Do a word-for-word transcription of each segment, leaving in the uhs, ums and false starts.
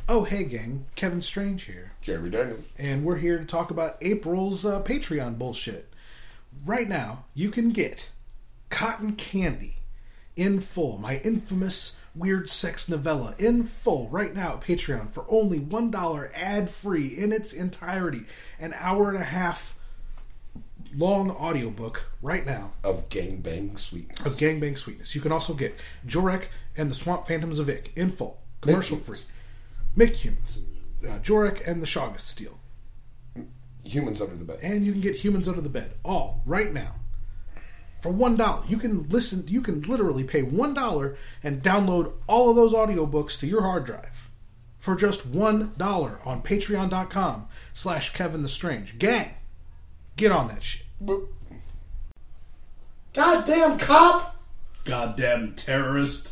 Oh, hey gang, Kevin Strange here. Jeremy Daniels. And we're here to talk about April's uh, Patreon bullshit. Right now, you can get Cotton Candy in full, my infamous weird sex novella in full right now at Patreon for only one dollar ad-free in its entirety. An hour and a half long audiobook right now. Of Gangbang Sweetness. Of Gangbang Sweetness. You can also get Jorek and the Swamp Phantoms of Vic in full, commercial free. Make Humans, uh, Jorek and the Shoggoth Steel. Humans Under the Bed. And you can get Humans Under the Bed, all right now. For one dollar. You can listen, you can literally pay one dollar and download all of those audiobooks to your hard drive. For just one dollar on patreon.com slash Kevin the Strange. Gang, get on that shit. Goddamn cop! Goddamn terrorist.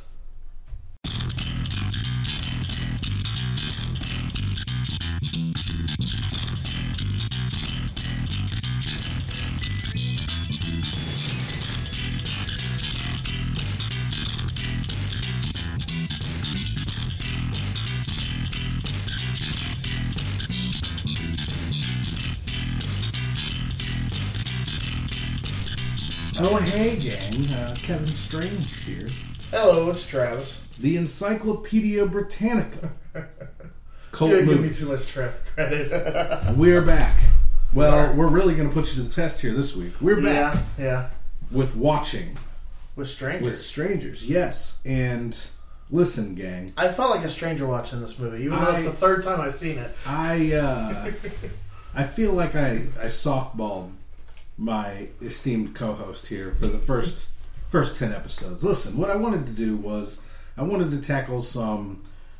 Oh, hey, gang. Uh, Kevin Strange here. Hello, it's Travis. The Encyclopedia Britannica. Cult You're giving me movies. too much tra- credit. We're back. Well, Yeah. we're really going to put you to the test here this week. We're back Yeah, yeah. with watching With strangers. with strangers. Yes, and listen, gang. I felt like a stranger watching this movie, even though I- it's the third time I've seen it. I uh, I feel like I I softballed my esteemed co-host here for the first first ten episodes. Listen, what I wanted to do was I wanted to tackle some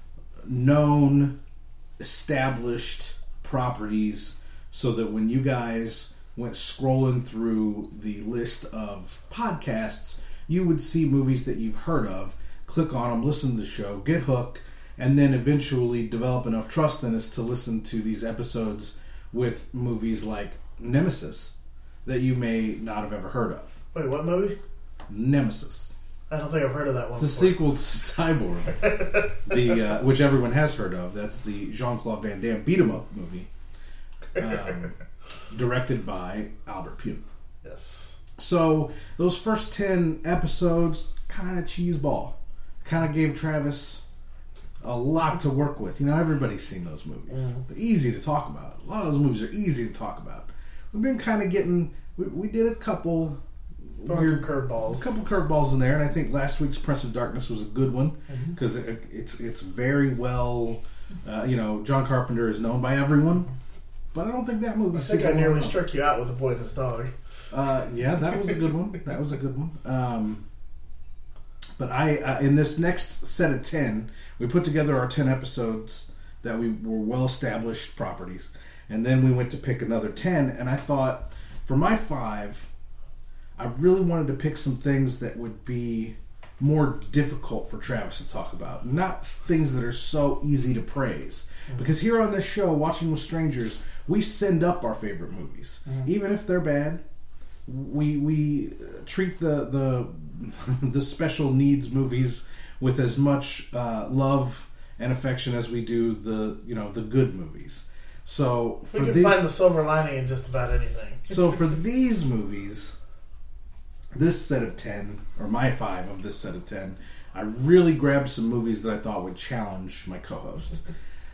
known, established properties so that when you guys went scrolling through the list of podcasts, you would see movies that you've heard of, click on them, listen to the show, get hooked, and then eventually develop enough trust in us to listen to these episodes with movies like Nemesis that you may not have ever heard of. Wait, what movie? Nemesis. I don't think I've heard of that one It's the before. sequel to Cyborg, the uh, which everyone has heard of. That's the Jean-Claude Van Damme beat 'em up movie, um, directed by Albert Pune. Yes. So those first ten episodes, kind of cheeseball, kind of gave Travis a lot to work with. You know, everybody's seen those movies. Mm-hmm. They're easy to talk about. A lot of those movies are easy to talk about. We've been kind of getting. We, we did a couple. Throwing some weird- curveballs. A couple curveballs in there, and I think last week's Prince of Darkness was a good one Mm-hmm. because it, it's it's very well. Uh, you know, John Carpenter is known by everyone, but I don't think that movie. I think I nearly struck you out with The Boy and His Dog. Uh, yeah, that was a good one. That was a good one. Um, but I, uh, in this next set of ten, we put together our ten episodes that we were well-established properties, and then we went to pick another ten. And I thought, for my five, I really wanted to pick some things that would be more difficult for Travis to talk about, not things that are so easy to praise. Because here on this show, Watching with Strangers, we send up our favorite movies, even if they're bad. We we treat the the the special needs movies with as much uh, love and affection as we do the you know the good movies. So We for can these, find the silver lining in just about anything. so for these movies, this set of ten, or my five of this set of ten, I really grabbed some movies that I thought would challenge my co-host,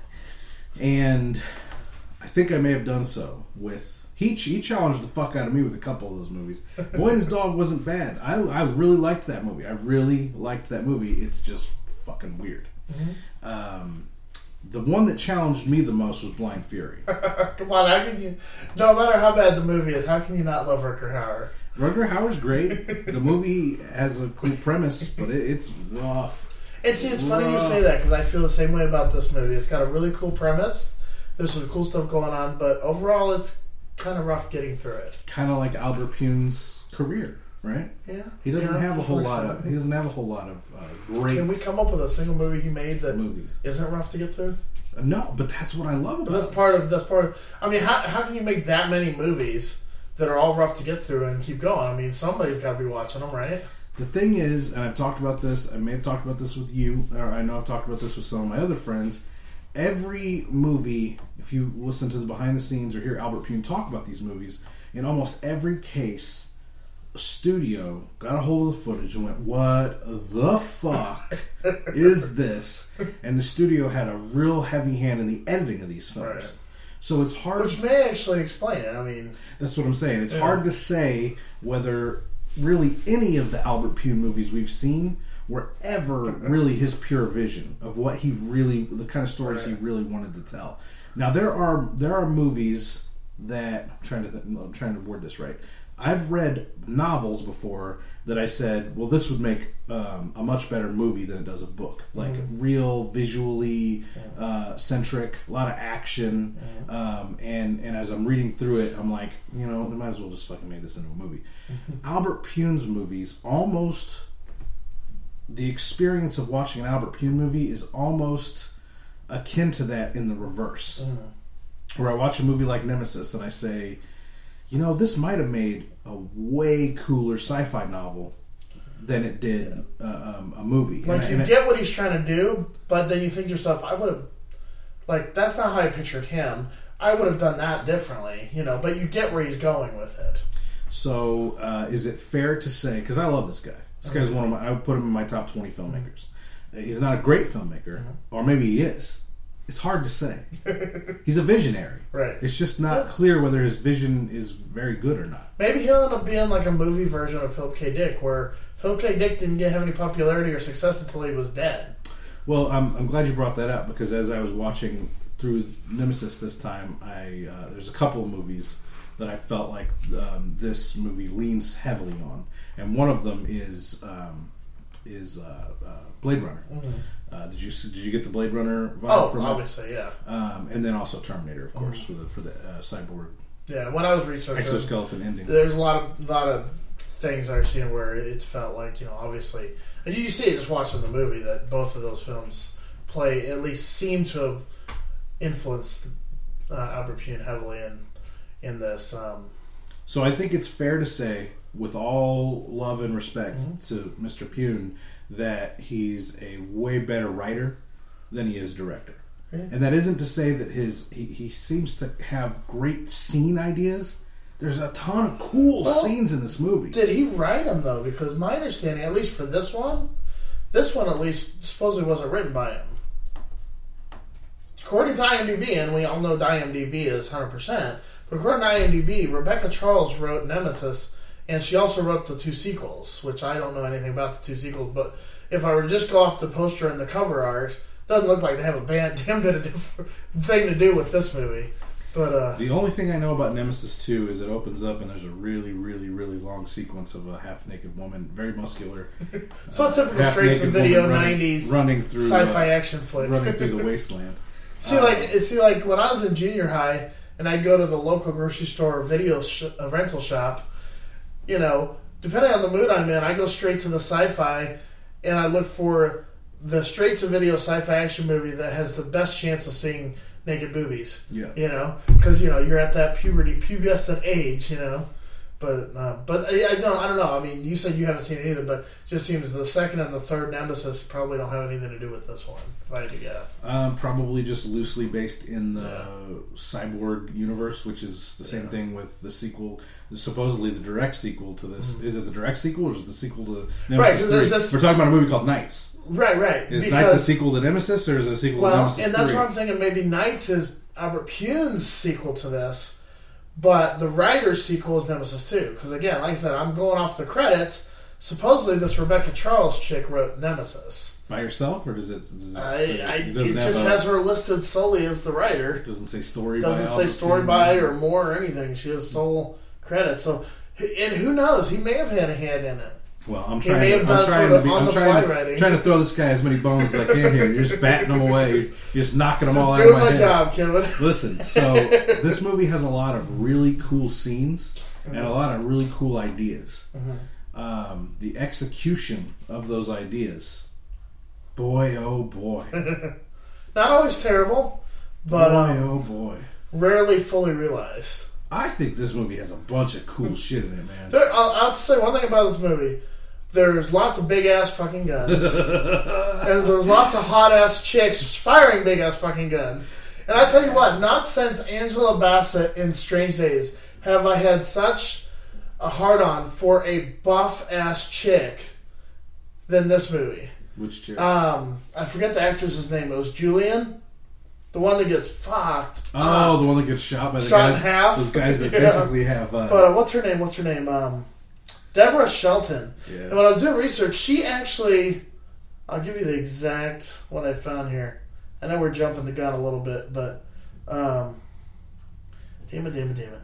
and I think I may have done so with. He, he challenged the fuck out of me with a couple of those movies. Boy and His Dog wasn't bad. I, I really liked that movie. I really liked that movie. It's just fucking weird. Mm-hmm. Um, the one that challenged me the most was Blind Fury. Come on, how can you... No matter how bad the movie is, how can you not love Rutger Hauer? Rutger Hauer's great. The movie has a cool premise, but it, it's rough. It's, it's funny you say that, because I feel the same way about this movie. It's got a really cool premise. There's some cool stuff going on, but overall it's kind of rough getting through it. Kind of like Albert Pune's career, right? Yeah. He doesn't Yeah, have a to whole some lot of. extent. He doesn't have a whole lot of uh, great Can we come up with a single movie he made that movies. isn't rough to get through? Uh, No, but that's what I love But about that's it. part of that's part of. I mean, how how can you make that many movies that are all rough to get through and keep going? I mean, somebody's got to be watching them, right? The thing is, and I've talked about this. I may have talked about this with you, or I know I've talked about this with some of my other friends. every movie, if you listen to the behind the scenes or hear Albert Pune talk about these movies, in almost every case, a studio got a hold of the footage and went, "What the fuck is this?" And the studio had a real heavy hand in the editing of these films. Right. So it's hard. Which may actually explain it. I mean, that's what I'm saying. It's yeah. hard to say whether really any of the Albert Pune movies we've seen were ever really his pure vision of what he really, the kind of stories right. he really wanted to tell. Now there are there are movies that I'm trying to th- I'm trying to word this right. I've read novels before that I said, well, this would make um, a much better movie than it does a book. Like mm. real, visually uh, centric, a lot of action. Mm. Um, and, and as I'm reading through it, I'm like, you know, we might as well just fucking make this into a movie. Albert Pune's movies, almost, the experience of watching an Albert Pune movie is almost akin to that in the reverse. Mm. Where I watch a movie like Nemesis and I say, you know, this might have made a way cooler sci-fi novel than it did uh, um, a movie. Like, and, you and get what he's trying to do, but then you think to yourself, I would have, like, that's not how I pictured him. I would have done that differently, you know, but you get where he's going with it. So, uh, is it fair to say, because I love this guy. This guy's one of my, I would put him in my top twenty filmmakers. He's not a great filmmaker, mm-hmm. or maybe he is. It's hard to say. He's a visionary. Right. It's just not yeah. clear whether his vision is very good or not. Maybe he'll end up being like a movie version of Philip K. Dick, where Philip K. Dick didn't get have any popularity or success until he was dead. Well, I'm, I'm glad you brought that up, because as I was watching through Nemesis this time, I uh, there's a couple of movies that I felt like um, this movie leans heavily on, and one of them is um, is uh, uh, Blade Runner. Mm-hmm. Uh, did you did you get the Blade Runner vibe oh, from obviously, it? yeah. Um, and then also Terminator, of course, mm-hmm. for the for the uh, cyborg. Yeah, when I was researching exoskeleton ending, there's a lot of lot of things I've seen where it felt like, you know, obviously, and you see it just watching the movie that both of those films play at least seem to have influenced uh, Albert Pune heavily in in this. Um, so I think it's fair to say, with all love and respect mm-hmm. to Mister Pune, that he's a way better writer than he is director. Mm-hmm. And that isn't to say that his he, he seems to have great scene ideas. There's a ton of cool well, scenes in this movie. Did he write them, though? Because my understanding, at least for this one, this one at least supposedly wasn't written by him. According to IMDb, and we all know IMDb is one hundred percent, but according to IMDb, Rebecca Charles wrote Nemesis, and she also wrote the two sequels, which I don't know anything about the two sequels, but if I were to just go off the poster and the cover art, it doesn't look like they have a bad, damn bit of different thing to do with this movie. But uh, the only thing I know about Nemesis two is it opens up and there's a really, really, really long sequence of a half-naked woman, very muscular. So uh, typical straight-to-video nineties running through sci-fi uh, action flick. running through the wasteland. See, uh, like, see, like when I was in junior high and I'd go to the local grocery store or video sh- uh, rental shop, you know, depending on the mood I'm in, I go straight to the sci-fi and I look for the straight-to-video sci-fi action movie that has the best chance of seeing naked boobies. Yeah. You know, because, you know, you're at that puberty, pubescent age, you know. But uh, but I, I don't I don't know. I mean, you said you haven't seen it either, but it just seems the second and the third Nemesis probably don't have anything to do with this one, if I had to guess. Um, probably just loosely based in the yeah. Cyborg universe, which is the same yeah. thing with the sequel, supposedly the direct sequel to this. Mm-hmm. Is it the direct sequel or is it the sequel to right, Nemesis three? this, We're talking about a movie called Knights. Right, right. Is because, Knights a sequel to Nemesis or is it a sequel well, to Nemesis and that's three? what I'm thinking. Maybe Knights is Albert Pune's sequel to this. But the writer's sequel is Nemesis two. Because again, like I said, I'm going off the credits. Supposedly this Rebecca Charles chick wrote Nemesis. By herself, or does it? Does it, I, say, I, it, it just a, has her listed solely as the writer. Doesn't say story doesn't by say Albert story Pune by or more or anything. She has sole credit. So, and who knows? He may have had a hand in it. Well, I'm He trying. may To, have done I'm trying sort to of be. on I'm the trying fly to, writing. trying to throw this guy as many bones as I can here. You're just batting them away. You're just knocking them Just all out doing of my, my head. job, Kevin. Listen, so this movie has a lot of really cool scenes Mm-hmm. and a lot of really cool ideas. Mm-hmm. Um, the execution of those ideas, boy, oh boy, Not always terrible, but boy, um, oh boy, rarely fully realized. I think this movie has a bunch of cool shit in it, man. There, I'll, I'll say one thing about this movie. there's lots of big ass fucking guns, and there's lots of hot ass chicks firing big ass fucking guns. And I tell you what, not since Angela Bassett in Strange Days have I had such a hard on for a buff ass chick than this movie. Which chick? Um, I forget the actress's name. It was Julian, the one that gets fucked. Oh, up. the one that gets shot by the Shot in guys. half. Those guys that Yeah. basically have. Uh, But uh, what's her name? What's her name? Um, Deborah Shelton. Yeah. And when I was doing research, she actually... I'll give you the exact one I found here. I know we're jumping the gun a little bit, but... Um, damn it, damn it, damn it.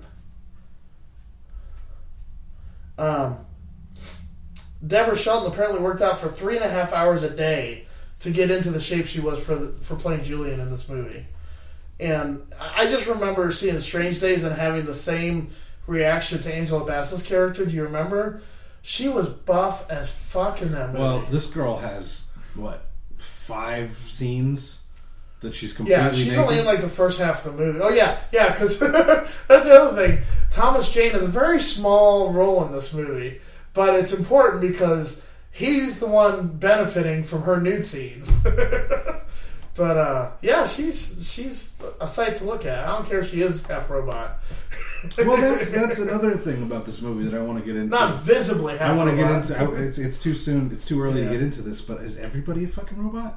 Um, Deborah Shelton apparently worked out for three and a half hours a day to get into the shape she was for the, for playing Julian in this movie. And I just remember seeing Strange Days and having the same reaction to Angela Bassett's character. Do you remember? She was buff as fuck in that movie. well, this girl has, what, five scenes that she's completely yeah, she's naked? only in like the first half of the movie. Oh yeah, yeah, because that's the other thing. Thomas Jane has a very small role in this movie, but it's important because he's the one benefiting from her nude scenes. But uh, yeah, she's she's a sight to look at. I don't care if she is half robot. Well, that's that's another thing about this movie that I want to get into. Not visibly half I want to robot. get into. I, it's it's too soon. It's too early Yeah. to get into this. But is everybody a fucking robot?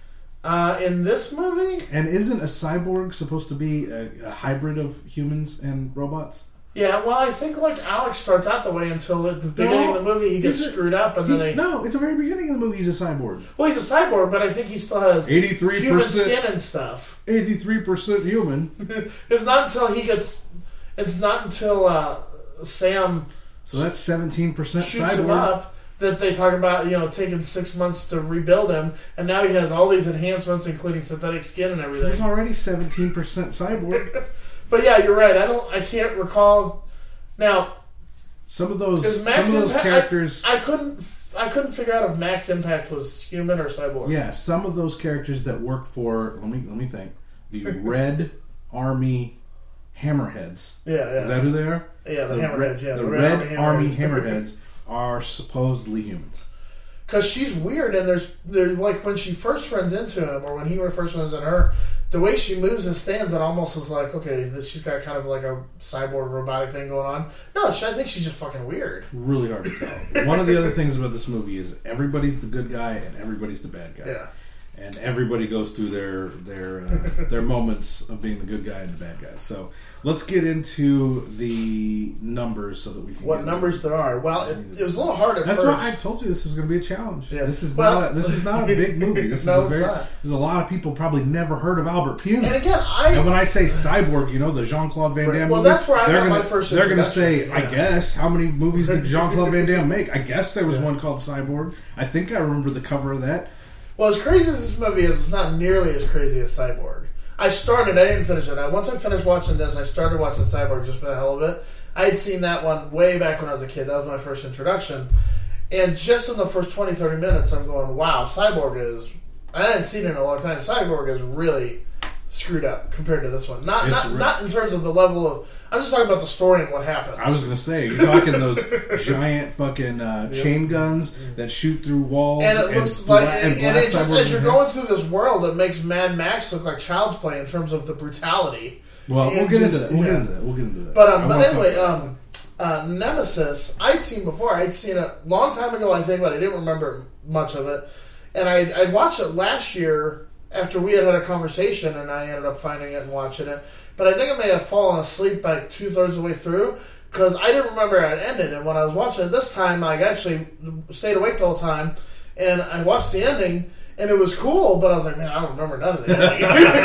Uh, in this movie, And isn't a cyborg supposed to be a, a hybrid of humans and robots? yeah. Well, I think like Alex starts out the way until at the beginning No, of the movie he gets he's a- screwed up, and He- then they. no, at the very beginning of the movie, he's a cyborg. Well, he's a cyborg, but I think he still has Eighty-three human percent, skin and stuff. eighty-three percent human. It's not until he gets. It's not until uh, Sam So that's seventeen percent shoots him cyborg. up that they talk about, you know, taking six months to rebuild him, and now he has all these enhancements, including synthetic skin and He was everything. already seventeen percent cyborg. But yeah, you're right. I don't. I can't recall. Now, Some of those, Is some Max of those Impact- characters. I couldn't. I couldn't figure out if Max Impact was human or cyborg. Yeah, some of those characters that worked for. Let me let me think. The Red Army Hammerheads. Yeah, yeah. Is that who they are? Yeah, the, the Hammerheads. Red, Yeah, the, the Red, Army Hammerheads. Hammerheads are supposedly humans. Because she's weird, and there's, there, like, when she first runs into him, or when he first runs into her, the way she moves and stands, it almost is like, okay, this, she's got kind of like a cyborg robotic thing going on. No, she, I think she's just fucking weird. It's really hard to tell. One of the other things about this movie is everybody's the good guy and everybody's the bad guy. Yeah. And everybody goes through their their uh, their moments of being the good guy and the bad guy. So let's get into the numbers so that we can. What get numbers there are? Well, it, it was a little hard at That's first. why I told you this was going to be a challenge. Yeah. This is Well- not. A, this is not a big movie. This No, is a it's very. not. There's a lot of people probably never heard of Albert Pune. And again, I... And when I say cyborg, you know, the Jean-Claude Van Right. Damme Well, movie, that's where I they're got gonna, my first They're going to say, introduction. I Yeah. guess, how many movies did Jean-Claude Van Damme make? I guess there was Yeah. one called Cyborg. I think I remember the cover of that. Well, as crazy as this movie is, it's not nearly as crazy as Cyborg. I started, I didn't finish it. I, once I finished watching this, I started watching Cyborg just for the hell of it. I had seen that one way back when I was a kid. That was my first introduction. And just in the first twenty, thirty minutes, I'm going, wow, Cyborg is... I hadn't seen it in a long time. Cyborg is really screwed up compared to this one. Not It's not, re- not in terms of the level of... I'm just talking about the story and what happened. I was going to say, you're talking those giant fucking uh, chain guns that shoot through walls And it looks bla- like, and, and blast it's just, cyborgs as you're in the going through this world, it makes Mad Max look like Child's Play in terms of the brutality. Well, we'll And get into just- that. We'll yeah. get into that. We'll get into that. But I um, but wanna talk anyway, about um, uh, Nemesis, I'd seen before. I'd seen it a long time ago, I think, but I didn't remember much of it. And I I'd watched it last year after we had had a conversation, and I ended up finding it and watching it. But I think I may have fallen asleep like two thirds of the way through because I didn't remember how it ended. And when I was watching it this time, I actually stayed awake the whole time, and I watched the ending. And it was cool, but I was like, man, I don't remember none of the ending.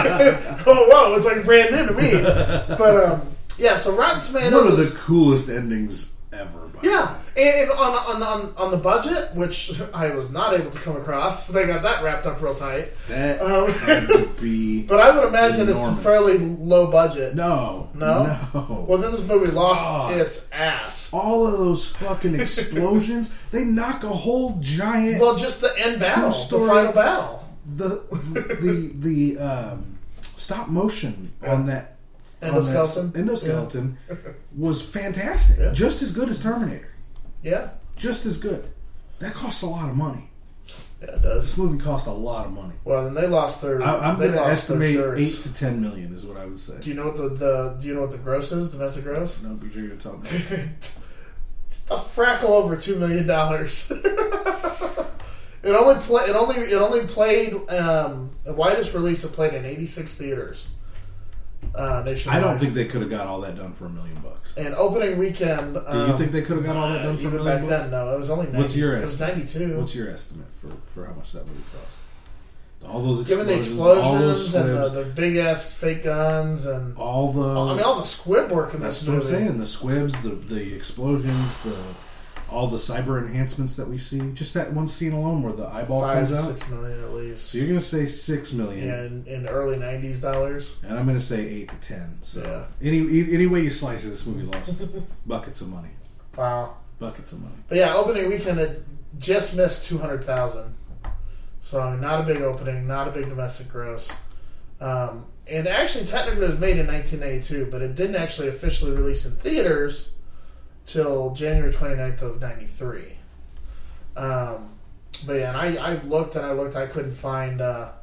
Oh, whoa, it's like brand new to me. But, um, yeah, so Rotten Tomatoes... one of is- the coolest endings ever. by the yeah, way. and on, on on on the budget, which I was not able to come across, they got that wrapped up real tight. That Um, had to be. But I would imagine it's Enormous. a fairly low budget. No. No? No. Well, then this movie lost God. its ass. All of those fucking explosions, they knock a whole giant. Well, just the end battle, the Two-story- final battle. the the the um, stop motion on that Endoskeleton? on that endoskeleton was fantastic. Yeah. Just as good as Terminator. Yeah. Just as good. That costs a lot of money. Yeah, it does. This movie cost a lot of money. Well, then they lost their. I, I'm they going to lost their estimate shirts. eight to ten million is what I would say. Do you know what the, the Do you know what the gross is? Domestic gross? No, but you're going to tell me. It's a frackle over two million dollars. It only play. It only. It only played. Um, the widest release it played in eighty-six theaters. Uh, nationwide. I don't think they could have got all that done for a million bucks. And opening weekend. Um, Do you think they could have got all that done for a even million back bucks? then? No, it was only. ninety, What's your It was estimate? ninety-two. What's your estimate for, for how much that movie cost? All those Given explosions, the all those explosions and the, squibs, the big ass fake guns and all the. I mean all the squib work in that's this what I'm movie. saying. The squibs, the the explosions, the all the cyber enhancements that we see. Just that one scene alone where the eyeball Five comes to out. six million at least. So you're gonna say six million, Yeah, in, in early nineties dollars. and I'm gonna say eight to ten. So Yeah. any any way you slice it, this movie lost buckets of money. Wow. Buckets of money. But yeah, opening weekend it just missed two hundred thousand. So not a big opening, not a big domestic gross. Um, and actually, technically, it was made in nineteen ninety-two, but it didn't actually officially release in theaters till January twenty-ninth of ninety-three. Um, but yeah, and I, I looked and I looked, I couldn't find, uh,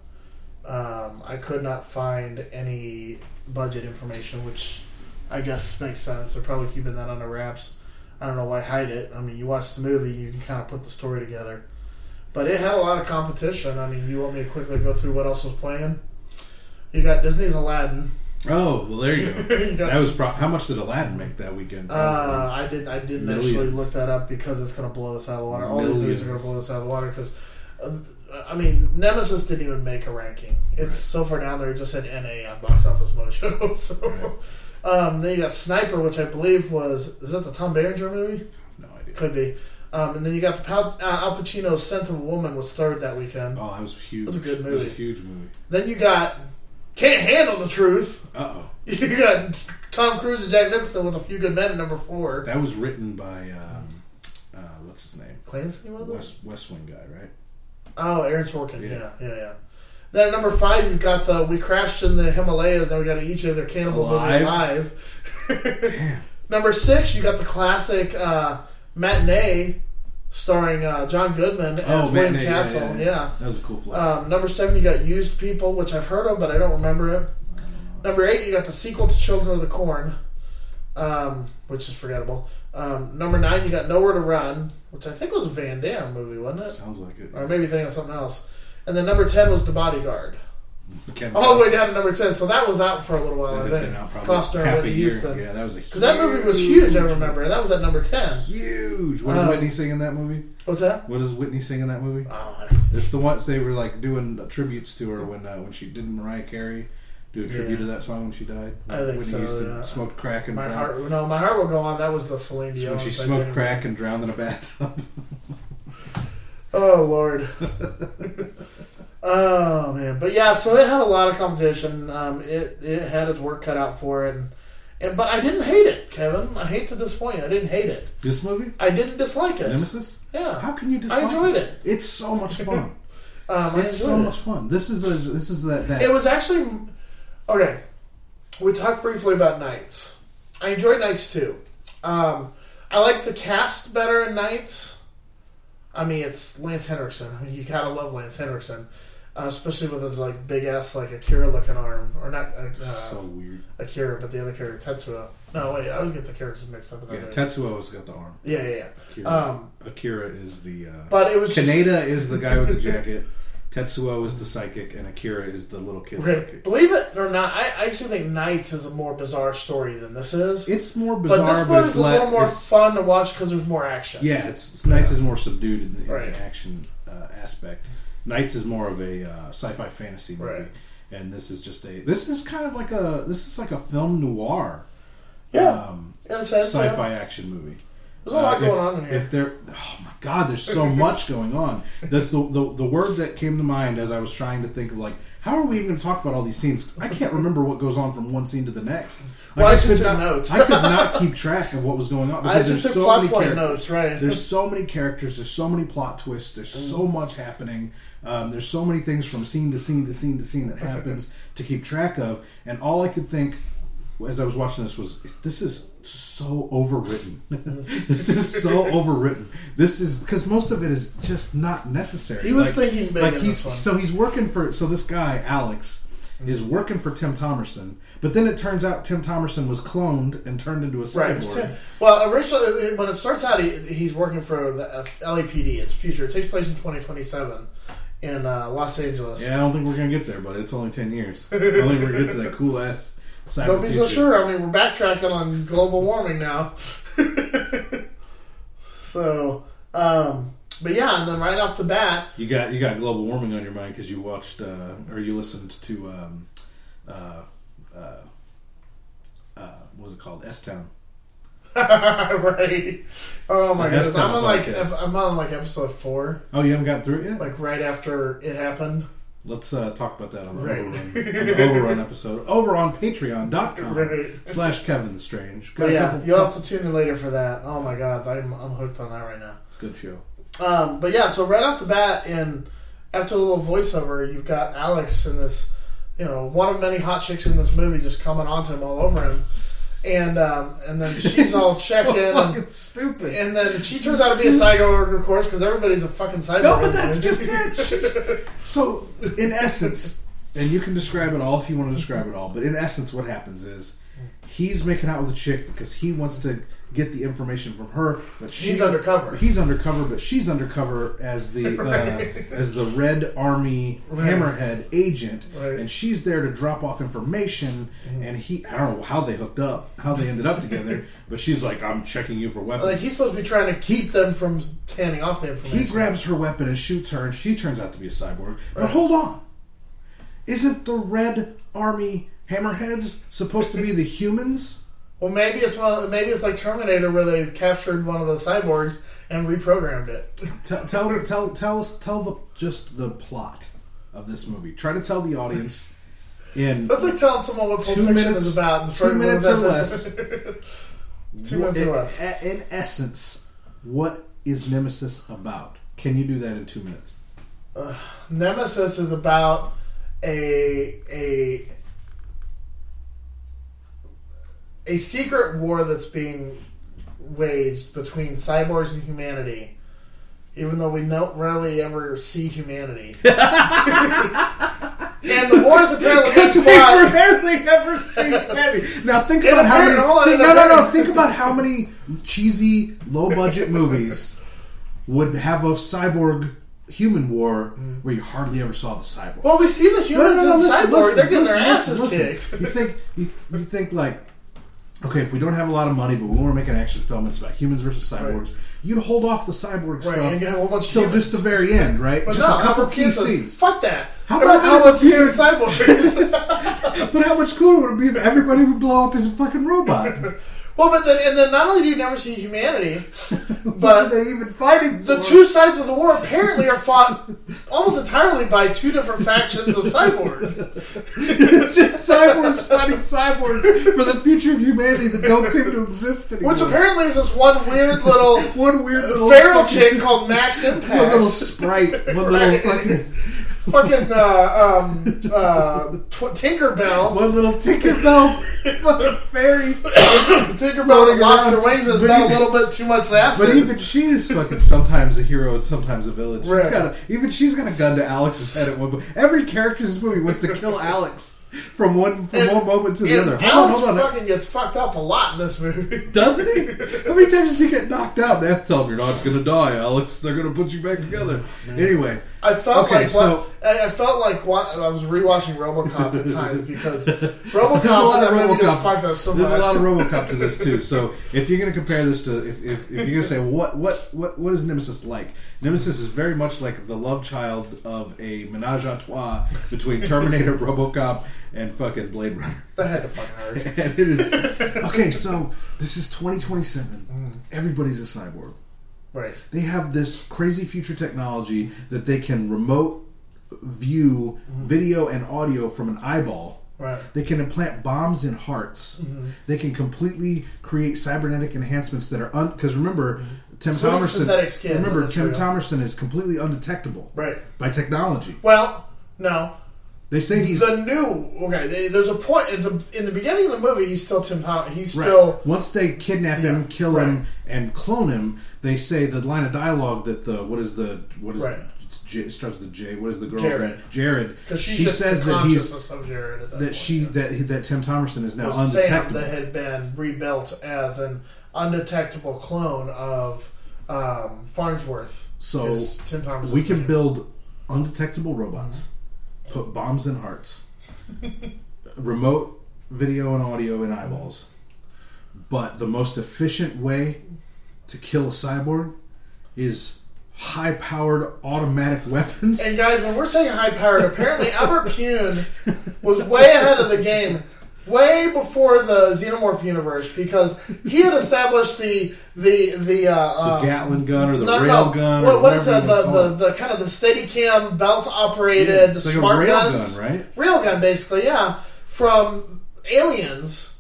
um, I could not find any budget information, which I guess makes sense. They're probably keeping that under wraps. I don't know why hide it. I mean, you watch the movie, you can kind of put the story together. But it had a lot of competition. I mean, you want me to quickly go through what else was playing? You got Disney's Aladdin. Oh well, there you go. You got That was pro- how much did Aladdin make that weekend? Uh, I did. I didn't Millions. actually look that up because it's going to blow this out of the water. All these movies are going Millions. to blow this out of the water because, uh, I mean, Nemesis didn't even make a ranking. It's Right. so far down there. It just said N A on Box Office Mojo. so, Right. um, then you got Sniper, which I believe was is that the Tom Berenger movie? No idea. Could be. Um, and then you got the Pal- uh, Al Pacino's Scent of a Woman was third that weekend. Oh, that was huge. It was a good It was a movie. huge movie. Then you got Can't Handle the Truth. Uh oh. You got Tom Cruise and Jack Nicholson with A Few Good Men at number four. That was written by um, uh, what's his name? Clancy was it? West West Wing guy, right? Oh, Aaron Sorkin. Yeah. Yeah, yeah, yeah. Then at number five, you've got the We Crashed in the Himalayas. Then we got to each other Cannibal Alive. Movie Alive. Damn. Number six, you got the classic uh, Matinee, starring uh, John Goodman as Oh, William Matinee, yeah, Castle. yeah, Yeah. yeah. That was a cool flick. Um, number seven, you got Used People, which I've heard of, but I don't remember it. Number eight, you got the sequel to Children of the Corn, um, which is forgettable. Um, number nine, you got Nowhere to Run, which I think was a Van Damme movie, wasn't it? Sounds like it. Or maybe thinking of something else. And then number ten was The Bodyguard. Kevin All the way Costner. down to number ten. So that was out for a little while, That I had think. been out probably Costner half with a year. Houston. Yeah, that was a Because that movie was huge, I remember. And that was at number ten. Huge. What does Um, Whitney sing in that movie? What's that? What does Whitney sing in that movie? Oh, It's the ones they were like doing tributes to her when uh, when she didn't Mariah Carey do a tribute Yeah. to that song when she died. I think Whitney so, used to yeah. smoke crack and my drown. heart. No, my heart will go on. That was the Celine So Dion. when she Titanium smoked movie. crack and drowned in a bathtub. Oh Lord. Oh man, but yeah, so it had a lot of competition. Um, it it had its work cut out for it, and, and but I didn't hate it, Kevin. I hate to disappoint you. I didn't hate it. This movie, I didn't dislike it. Nemesis. Yeah, How can you dislike I enjoyed it? it. It's so much fun. Um, I it's enjoyed so it. much fun. This is a, this is that that. It was actually okay. We talked briefly about Knights. I enjoyed Knights too. Um, I like the cast better in Knights. I mean, it's Lance Henriksen. I mean, you gotta love Lance Henriksen, uh, especially with his like big ass like Akira looking arm, or not uh, so weird. Akira, but the other character Tetsuo. No, wait, I always get the characters mixed up. Yeah, Tetsuo's got the arm. yeah, yeah, yeah. Akira, Um, Akira is the. Uh, But it was just, Kaneda is the guy with the jacket. Tetsuo is the psychic, and Akira is the little kid okay, psychic. believe it or not, I, I actually think Knights is a more bizarre story than this is. It's more bizarre, But this but one it's is a le- little more it's- fun to watch because there's more action. Yeah, it's, it's Knights is more subdued in the, in Right. the action uh, aspect. Knights is more of a uh, sci-fi fantasy movie, Right. and this is just a. This is kind of like a. This is like a film noir. Yeah. Um, In a sense, yeah. sci-fi action movie. There's a lot Uh, going if, on in here. If there, oh my god, there's so much going on. That's the, the the word that came to mind as I was trying to think of like, how are we even going to talk about all these scenes? I can't remember what goes on from one scene to the next. Like, Well, I could took not, notes. I could not keep track of what was going on I because just there's took so plot many point characters. notes, right? There's so many characters. There's so many plot twists. There's so much happening. Um, there's so many things from scene to scene to scene to scene that happens to keep track of. And all I could think as I was watching this was this is so overwritten. This is so overwritten. This is because most of it is just not necessary. He was like, thinking big like in he's this one. so he's working for so this guy Alex is working for Tim Thomerson, but then it turns out Tim Thomerson was cloned and turned into a Right. cyborg. Well, originally, it- when it starts out, he, he's working for the L A P D. It's future. It takes place in twenty twenty-seven in uh, Los Angeles. Yeah, I don't think we're gonna get there, but it's only ten years. I don't think we're gonna get to that cool ass cyber Don't be so future. sure. I mean, we're backtracking on global warming now. so, um, but yeah, and then right off the bat, You got you got global warming on your mind because you watched uh, or you listened to um, uh, uh, uh, what was it called? S-Town. right? Oh my The goodness, S-Town I'm on like podcast. ep- I'm on like episode four, Oh, you haven't got through it yet? like right after it happened. Let's uh, talk about that on the Right. Overrun, on the Overrun episode. Over on patreon dot com Right. slash Kevin Strange. Got But a yeah, couple- you'll have to tune in later for that. Oh my god, I'm I'm hooked on that right now. It's a good show. Um, but yeah, so right off the bat, in after the little voiceover, you've got Alex and this, you know, one of many hot chicks in this movie just coming onto him all over him, and um, and then she's all checking, so and, fucking stupid. and then she turns out to be a cyborg, of course, because everybody's a fucking cyborg. No, but that's just it. So, in essence, and you can describe it all if you want to describe it all, but in essence, what happens is he's making out with a chick because he wants to get the information from her, but she's He's undercover. He's undercover, but she's undercover as the Right. uh, as the Red Army Right. Hammerhead agent, Right. and she's there to drop off information. And he, I don't know how they hooked up, how they ended up together, but she's like, "I'm checking you for weapons." Like he's supposed to be trying to keep them from handing off the information. He grabs her weapon and shoots her, and she turns out to be a cyborg. But Right. hold on. Isn't the Red Army Hammerheads supposed to be the humans? Well, maybe it's one. Maybe it's like Terminator, where they captured one of the cyborgs and reprogrammed it. Tell, tell, tell, tell, us- tell the just the plot of this movie. Try to tell the audience in That's like telling someone what Pulp two Fiction minutes, is about. The two first- minutes that- or less. Two minutes in, or less. In essence, what is Nemesis about? Can you do that in two minutes? Nemesis is about a a a secret war that's being waged between cyborgs and humanity, even though we don't rarely ever see humanity. And the war is apparently being We fought. rarely ever see any. Now think In about how many. apparent- hold on, Think, in no, no, no. apparent- Think about how many cheesy, low-budget movies would have a cyborg human war where you hardly ever saw the cyborg. Well, we see the humans and listen, cyborgs; listen, they're getting their listen, asses listen, kicked. listen. You think you, you think like, okay, if we don't have a lot of money, but we want to make an action film, it's about humans versus cyborgs. You'd hold off the cyborg Right, and stuff get a whole bunch of till humans. just the very end, right? But just no, a couple Albert key King says, scenes. fuck that. How about Everybody Albert wants to see King? the cyborgs. But how much cooler would it be if everybody would blow up as a fucking robot? Well, but then, and then not only do you never see humanity, What but are they even fighting the for? two sides of the war apparently are fought almost entirely by two different factions of cyborgs. It's just cyborgs fighting cyborgs for the future of humanity that don't seem to exist anymore. Which apparently is this one weird little one weird little feral fucking- chick called Max one little Impact. sprite, one Right. little fucking, Fucking uh, um, uh, tw- Tinkerbell. one little Tinkerbell fucking fairy. Tinkerbell floating lost around. her wings and has But got a even- little bit too much acid. But even she is fucking sometimes a hero and sometimes a villain. She's Right. got a, even she's got a gun to Alex's head at one point. Every character in this movie wants to kill Alex from one from And- one moment to the and other. Hold Alex on, hold on. fucking gets fucked up a lot in this movie. Doesn't he? How many times does he get knocked out? They have to tell him, you're not going to die, Alex. They're going to put you back together. Anyway. I felt Okay, like so- what, I I felt like what, I was rewatching RoboCop at times because RoboCop There's a lot of that movie RoboCop. just fucked up so There's much. a lot of RoboCop to this too. So if you're going to compare this to, if, if, if you're going to say what what what what is Nemesis like? Nemesis is very much like the love child of a menage a trois between Terminator, RoboCop, and fucking Blade Runner. That had to fucking hurt. And it is okay. So this is twenty twenty-seven. Everybody's a cyborg. Right. They have this crazy future technology that they can remote view video and audio from an eyeball. Right. They can implant bombs in hearts. Mm-hmm. They can completely create cybernetic enhancements that are un. Because remember, Tim Including Thomerson. synthetic skin, Remember, that's Tim real. Thomerson is completely undetectable Right. by technology. Well, no. They say he's the new. Okay, they, there's a point in the in the beginning of the movie. He's still Tim Thomas. He's right. still Once they kidnap him, Yeah, kill right. him, and clone him, they say the line of dialogue that the what is the what is Right. it's J, it starts with J. What is the girl? Jared. Jared. because she's She just says the that he's consciousness of Jared at that, that point, she yeah. that that Tim Thomerson is now was Sam undetectable. that had been rebuilt as an undetectable clone of um, Farnsworth. So is Tim Thomerson. we can build undetectable robots, put bombs in hearts, remote video and audio in eyeballs. But the most efficient way to kill a cyborg is high-powered automatic weapons. And guys, when we're saying high powered, apparently Albert Pune was way ahead of the game, way before the Xenomorph universe, because he had established the the the, uh, the um, Gatling gun or the no, rail no. gun. What, or what is that? whatever The, you wanna the, call it. the kind of the Steadicam belt Yeah, operated it's like a smart rail guns, gun, right? Rail gun, basically, yeah, from Aliens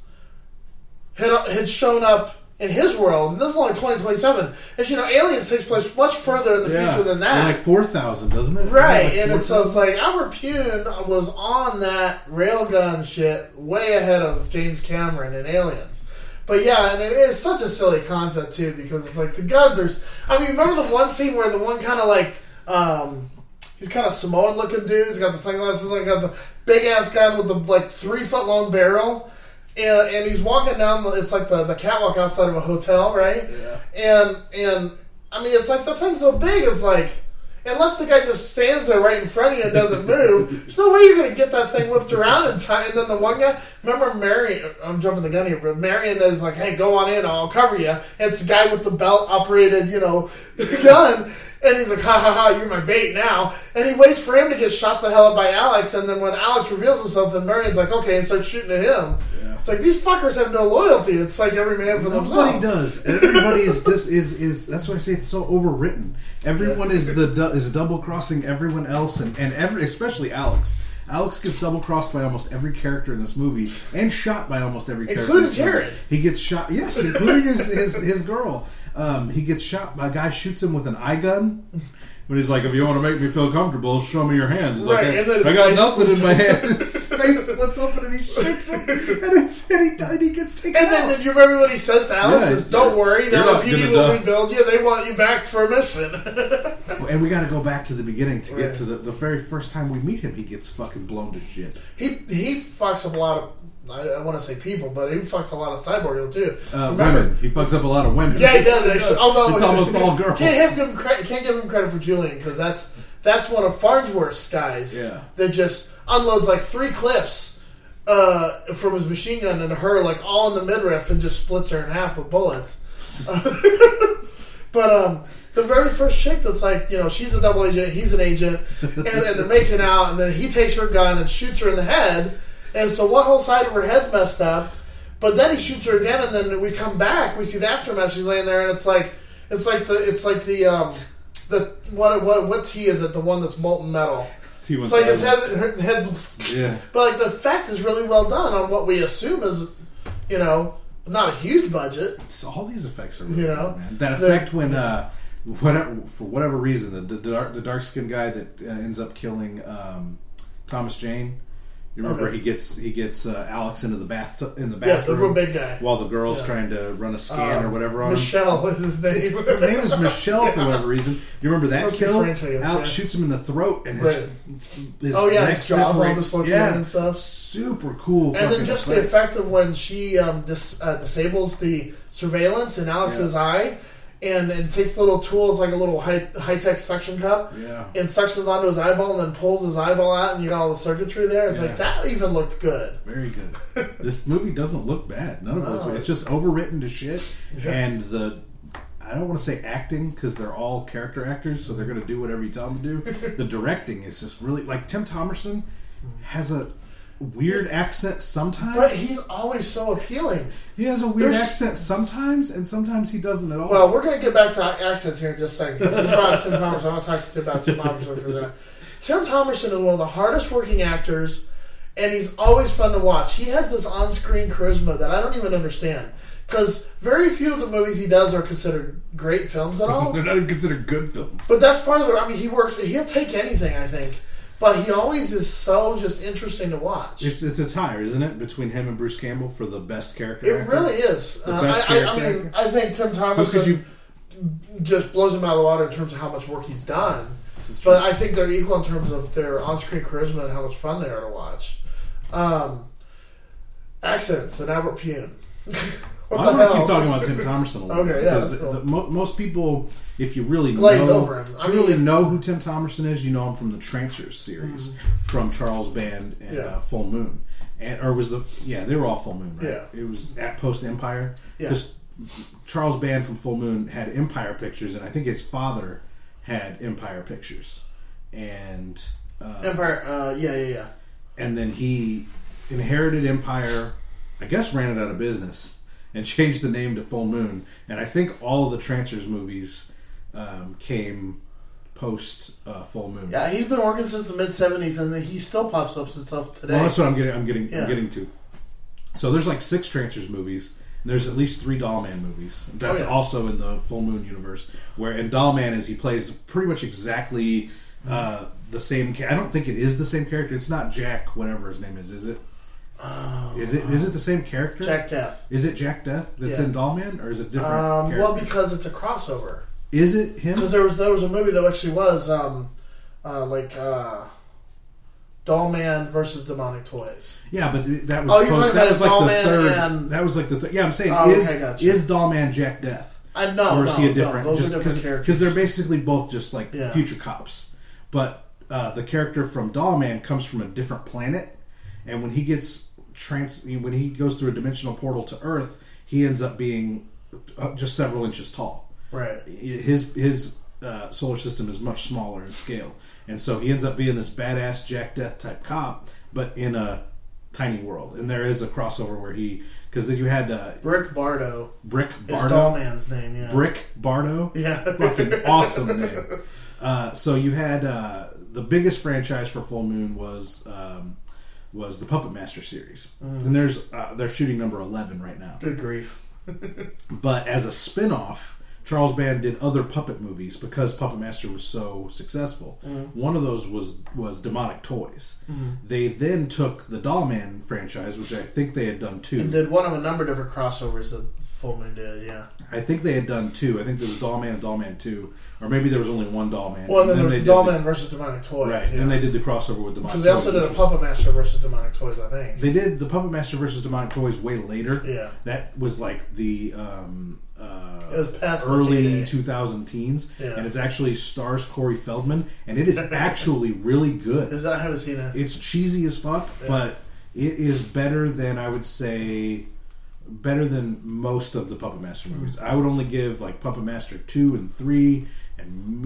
had had shown up in his world. And this is only twenty twenty-seven. As you know, Aliens takes place much further in the Yeah. future than that. Like four thousand, doesn't it? Right, Like and it four thousand? sounds like Albert Pune was on that railgun shit way ahead of James Cameron in Aliens. But yeah, and it is such a silly concept too, because it's like the guns are. I mean, remember the one scene where the one kind of like um, he's kind of Samoan looking dude. He's got the sunglasses, and got the big ass gun with the like three foot long barrel. And, and he's walking down. The, it's like the, the catwalk outside of a hotel, right? Yeah. And and I mean, it's like the thing's so big. It's like unless the guy just stands there right in front of you and doesn't move, there's no way you're going to get that thing whipped around in time. And then the one guy, remember Marion? I'm jumping the gun here, but Marion is like, "Hey, go on in. I'll cover you." And it's the guy with the belt operated, you know, gun. And he's like, ha ha ha, you're my bait now. And he waits for him to get shot the hell up by Alex. And then when Alex reveals himself, then Marion's like, okay, and starts shooting at him. Yeah. It's like, these fuckers have no loyalty. It's like every man for Nobody themselves. does. Everybody is just is is. That's why I say it's so overwritten. Everyone is the du- is double crossing everyone else, and and every especially Alex. Alex gets double crossed by almost every character in this movie, and shot by almost every character. Including in this movie. Jared. He gets shot. Yes, including his his, his girl. Um, he gets shot by a guy shoots him with an eye gun. When he's like, if you want to make me feel comfortable, show me your hands. He's Right, like, and then his I got face nothing in splits my open. hands. His face splits open and he shoots him, and, it's, and, he, and he gets taken And out. then, did you remember what he says to Alex? Yeah, is, don't worry, the you're R not P D gonna will die." rebuild you. They want you back for a mission. And we got to go back to the beginning to get Right. to the, the very first time we meet him. He gets fucking blown to shit. he he fucks up a lot of, I, I want to say people, but he fucks a lot of cyborg too. Uh, Remember, women. He fucks up a lot of women. Yeah, he does actually. Although It's almost all girls. Can't give him credit. Can't give him credit for Julian because that's that's one of Farnsworth's guys. Yeah. That just unloads like three clips uh, from his machine gun into her, like all in the midriff, and just splits her in half with bullets. But um, the very first chick that's like, you know, she's a double agent, he's an agent, and, and they're making out, and then he takes her gun and shoots her in the head, and so one whole side of her head's messed up. But then he shoots her again, and then we come back, we see the aftermath. She's laying there, and it's like, it's like the, it's like the, um, the what, what, what tea is it? The one that's molten metal. T one It's like his thousand. head, her head's. Yeah. But like the effect is really well done on what we assume is, you know, not a huge budget. It's, all these effects are really You good, know, man. That the- effect when, uh, whatever, for whatever reason, the, the, dark, the dark skinned guy that uh, ends up killing um, Thomas Jane. You remember Okay. he gets he gets uh, Alex into the bath in the Yeah, the bathroom real big guy. while the girl's Yeah. trying to run a scan Um, or whatever on him. Michelle is his name. His her name is Michelle for whatever reason. You remember that Rookie kill? franchise, Alex yeah. shoots him in the throat and his, Right. his Oh, yeah, neck his jaws all separates. dislocated Yeah, and stuff. super cool. And then fucking just the effect. effect of when she um, dis, uh, disables the surveillance in Alex's eye, and, and takes the little tool, it's like a little high high tech suction cup, Yeah. and suctions onto his eyeball, and then pulls his eyeball out, and you got all the circuitry there. It's Yeah. like that even looked good. Very good. This movie doesn't look bad. None of No. those. It's just overwritten to shit. Yeah. And the, I don't want to say acting because they're all character actors, so they're going to do whatever you tell them to do. The directing is just really like Tim Thomerson has a weird accent sometimes. But he's always so appealing. He has a weird There's- accent sometimes, and sometimes he doesn't at all. Well, we're going to get back to accents here in just a second. Because you brought up Tim Thomerson. I want to talk to you about Tim Thomerson for a second. Tim Thomerson is one of the hardest working actors, and he's always fun to watch. He has this on-screen charisma that I don't even understand. Because very few of the movies he does are considered great films at all. They're not even considered good films. But that's part of the. I mean, he works. He'll take anything, I think. but he always is so just interesting to watch. It's it's a tie, isn't it, between him and Bruce Campbell for the best character? It actor? really is. The Uh, best I, I, I character mean, actor? I think Tim Who Thomas could you? just blows him out of the water in terms of how much work he's done. This is true. But I think they're equal in terms of their on-screen charisma and how much fun they are to watch. Um, accents and Albert Pune. What I the want to hell? keep talking about Tim Thomerson a little Okay, bit. yeah, because that's cool. the, mo- most people, if you really Glaze know, over him. if I you really mean- know who Tim Thomerson is, you know him from the Trancers series, from Charles Band and Yeah. uh, Full Moon, and or was the yeah they were all Full Moon, right? Yeah. It was at Post Empire. Yeah. Because Charles Band from Full Moon had Empire Pictures, and I think his father had Empire Pictures, and uh, Empire, uh, yeah, yeah, yeah. and then he inherited Empire. I guess ran it out of business and changed the name to Full Moon. And I think all of the Trancers movies um, came post uh, Full Moon. Yeah, he's been working since the mid seventies, and he still pops up some stuff today. Well, that's what I'm getting. I'm getting. Yeah. I'm getting to. So there's like six Trancers movies. And there's at least three Dollman movies. That's Oh, yeah. also in the Full Moon universe. Where in Dollman is he plays pretty much exactly uh, the same. Ca- I don't think it is the same character. It's not Jack, whatever his name is. Is it? Oh, Is it? Is it the same character? Jack Death. Is it Jack Death that's Yeah. in Dollman, or is it different? Um, character? well, because it's a crossover. Is it him? Because there was there was a movie that actually was um, uh, like uh, Dollman versus Demonic Toys. Yeah, but that was Oh, you're post- talking that about was like Dollman the third. and- That was like the th- yeah. I'm saying Oh, is okay, gotcha. is Dollman Jack Death, I know, or is no, he a different? no, those just are different characters. because they're basically both just like Yeah. future cops. But uh, the character from Dollman comes from a different planet, and when he gets trans, when he goes through a dimensional portal to Earth, he ends up being uh, just several inches tall. Right. His his uh, solar system is much smaller in scale, and so he ends up being this badass Jack Death type cop, but in a tiny world. And there is a crossover where he because then you had uh, Brick Bardo Brick is Bardo, Dollman's name. Yeah. Brick Bardo, Yeah. fucking awesome name. Uh, so you had uh, the biggest franchise for Full Moon was um, was the Puppet Master series, and there's uh, they're shooting number eleven right now. Good grief. But as a spin-off, Charles Band did other puppet movies because Puppet Master was so successful. Mm-hmm. One of those was was Demonic Toys. They then took the Dollman franchise, which I think they had done two. And did one of a number of different crossovers that Full Moon did. Yeah. I think they had done two. I think there was Dollman and Dollman two, or maybe there was only one Dollman. Well, and then, they there was did Dollman the- versus Demonic Toys. right? Yeah. And they did the crossover with Demonic Because they also Toys, did a which was- Puppet Master versus Demonic Toys, I think. They did the Puppet Master versus Demonic Toys way later. Yeah. That was like the um, uh, It was past the early heyday. two thousand teens, Yeah. and it's actually stars Corey Feldman, and it is actually really good. Is that I haven't seen it? It's cheesy as fuck, Yeah. but it is better than I would say better than most of the Puppet Master movies. I would only give like Puppet Master two and three, and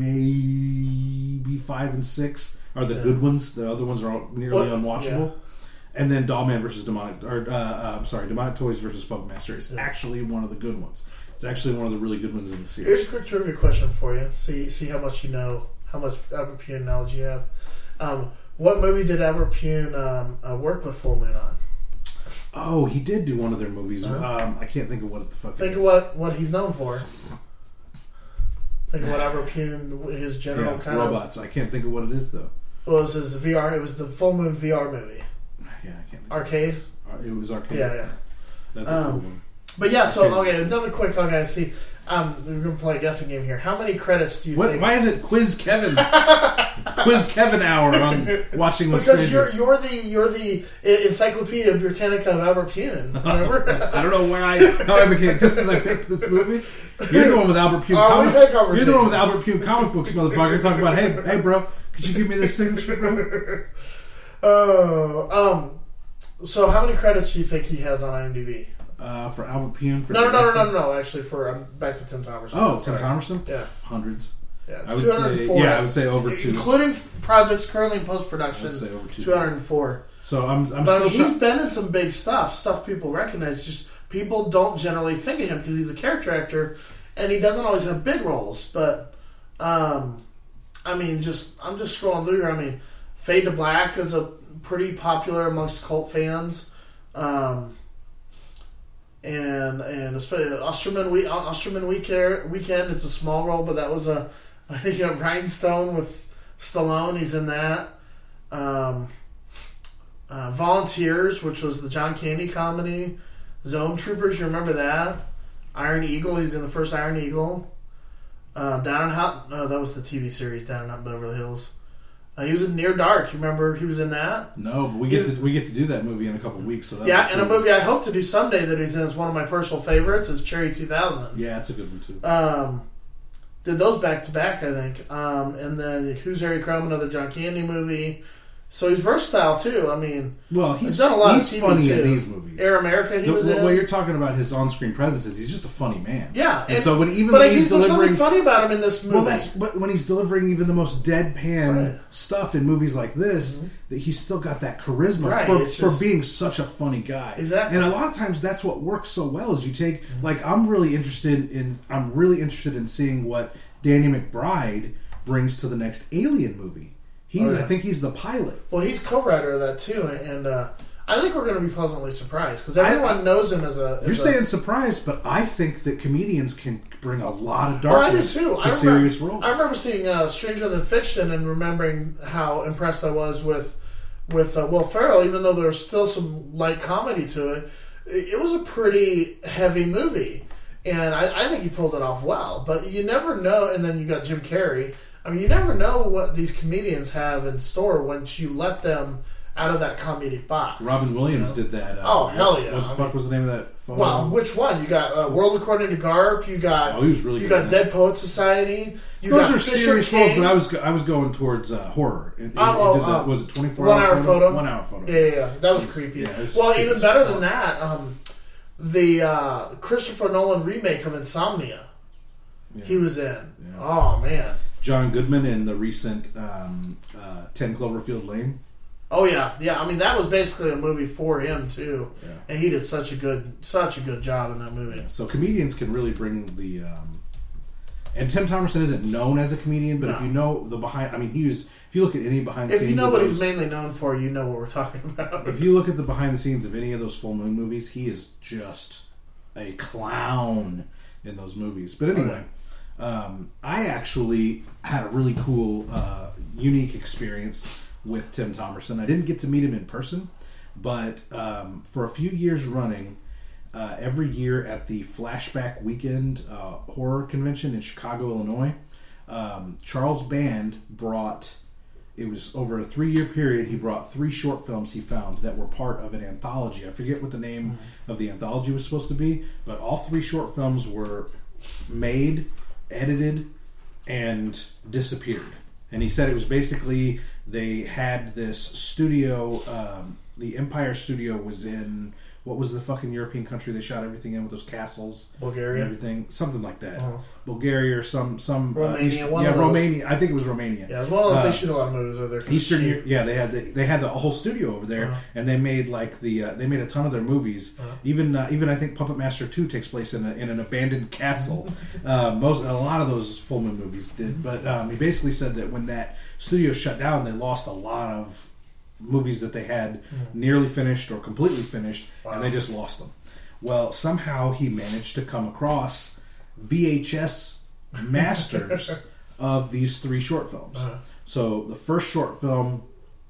maybe five and six are the Yeah. good ones. The other ones are all nearly What- unwatchable. And then Dollman versus Demonic, or uh, uh, I'm sorry, Demonic Toys versus Puppet Master is Yeah. actually one of the good ones. It's actually one of the really good ones in the series. Here's a quick trivia question for you. See see how much you know, how much Albert Pune knowledge you have. Um, what movie did Albert Pune um, uh, work with Full Moon on? Oh, he did do one of their movies. Uh-huh. Um, I can't think of what the fuck. Think it of is. what, what he's known for. Think of what Albert Pune, his general Yeah, kind robots. I can't think of what it is though. of was his V R. It was the Full Moon V R movie, Yeah, I can't. Think arcade. of it. It was arcade. Yeah, yeah. That's a Um, cool one. But yeah, so Okay. okay, another quick. Okay, see, um, we're gonna play a guessing game here. How many credits do you What, think? why is it Quiz Kevin? It's Quiz Kevin hour on Watching with Because you're Strangers. you're the you're the Encyclopedia Britannica of Albert Pune. Remember? I don't know why I how I became just because I picked this movie. You're the one with Albert Pune. Oh, we've comic, had conversations. you're the one with Albert Pune comic books, motherfucker. Talking about hey hey bro, could you give me this signature, bro? Oh, um. So how many credits do you think he has on IMDb? Uh, for Albert Pune. For No, no, no, no, no, no. Actually, for um, back to Tim Thomerson. Oh, Sorry. Tim Thomerson. Yeah. Hundreds. Yeah, I would two hundred say four. yeah. I would say over two. including projects currently in post I production. would say over two. Two hundred four. So I'm I'm But still he's try- been in some big stuff, stuff people recognize. Just people don't generally think of him because he's a character actor, and he doesn't always have big roles. But um, I mean, just I'm just scrolling through here. I mean, Fade to Black is a pretty popular amongst cult fans, um, and and especially Osterman we Osterman Weekend. Weekend. It's a small role, but that was a, a you know, Rhinestone with Stallone. He's in that. Um, uh, Volunteers, which was the John Candy comedy. Zone Troopers, you remember that? Iron Eagle, he's in the first Iron Eagle. Uh, Down and Hot, no, that was the T V series, Down and Out Beverly Hills. Uh, he was in Near Dark. You remember he was in that? No, but we get to, we get to do that movie in a couple of weeks. So yeah, and a movie I hope to do someday that he's in is one of my personal favorites is Cherry two thousand. Yeah, it's a good one too. Um, did those back to back, I think. Um, and then Who's Harry Crumb, another John Candy movie. So he's versatile too. I mean, well, he's, he's done a lot he's of T V funny too. in these movies. Air America, he the, was what, in. what you're talking about his on-screen presence is he's just a funny man. Yeah, and, and so when even but when he's he's, there's delivering, nothing funny about him in this movie. well, that's but when he's delivering even the most deadpan Right. stuff in movies like this, mm-hmm. that he's still got that charisma Right, for, it's for just- being such a funny guy. Exactly. And a lot of times that's what works so well is you take like I'm really interested in I'm really interested in seeing what Danny McBride brings to the next Alien movie. He's Oh, yeah. I think he's the pilot. Well, he's co-writer of that too, and uh, I think we're going to be pleasantly surprised because I- everyone I- knows him as a. As You're a, saying surprised, but I think that comedians can bring a lot of Well, I do darkness too. to I remember, serious roles. I remember seeing uh, Stranger Than Fiction and remembering how impressed I was with with uh, Will Ferrell, even though there was still some light comedy to it. It it was a pretty heavy movie, and I, I think he pulled it off well. But you never know. And then you got Jim Carrey. I mean, you never know what these comedians have in store once you let them out of that comedic box. Robin Williams you know? did that. Uh, Oh, hell yeah. What the I fuck mean- was the name of that photo? Well, which one? You got uh, World According to Garp. You got Oh, he was really you good got at Dead Poet Society. You Those got are Fisher serious King. roles, but I was go- I was going towards uh, horror. It, it- Oh, it oh, did the- oh. was it twenty-four One hour hour photo? One hour photo. Yeah, yeah, yeah. That was creepy. Yeah, it was well, creepy even as better fuck. than that, um, the uh, Christopher Nolan remake of Insomnia. Yeah. He was in. Yeah. Oh man. John Goodman in the recent um, uh, ten Cloverfield Lane. Oh yeah, yeah. I mean, that was basically a movie for him too, Yeah. and he did such a good, such a good job in that movie. So comedians can really bring the. Um, and Tim Thomerson isn't known as a comedian, but No. if you know the behind, I mean, he was. If you look at any behind the If scenes, you know of what those, he's mainly known for, you know what we're talking about. if you look at the behind the scenes of any of those Full Moon movies, he is just a clown in those movies. But anyway, um, I actually had a really cool, uh, unique experience with Tim Thomerson. I didn't get to meet him in person, but um, for a few years running, uh, every year at the Flashback Weekend uh, horror convention in Chicago, Illinois, um, Charles Band brought. It was over a three-year period. He brought three short films he found that were part of an anthology. I forget what the name mm-hmm. of the anthology was supposed to be, but all three short films were made, edited, and disappeared. And he said it was basically they had this studio. Um, the Empire Studio was in what was the fucking European country they shot everything in with those castles, Bulgaria, and everything, something like that. Uh-huh. Bulgaria or some some Romania, uh, East, one yeah, of those. Romania. I think it was Romania. Yeah, it was one of those. Uh, they shoot a lot of movies over there. 'cause Eastern, it's Eu- cheap. yeah, they had the, they had the whole studio over there, Uh-huh. and they made like the uh, they made a ton of their movies. Uh-huh. Even uh, even I think Puppet Master two takes place in a, in an abandoned castle. uh, most a lot of those Full Moon movies did, but um, he basically said that when that studio shut down, they lost a lot of movies that they had Mm-hmm. nearly finished or completely finished, Wow. and they just lost them. Well, somehow he managed to come across V H S masters of these three short films. Uh-huh. So the first short film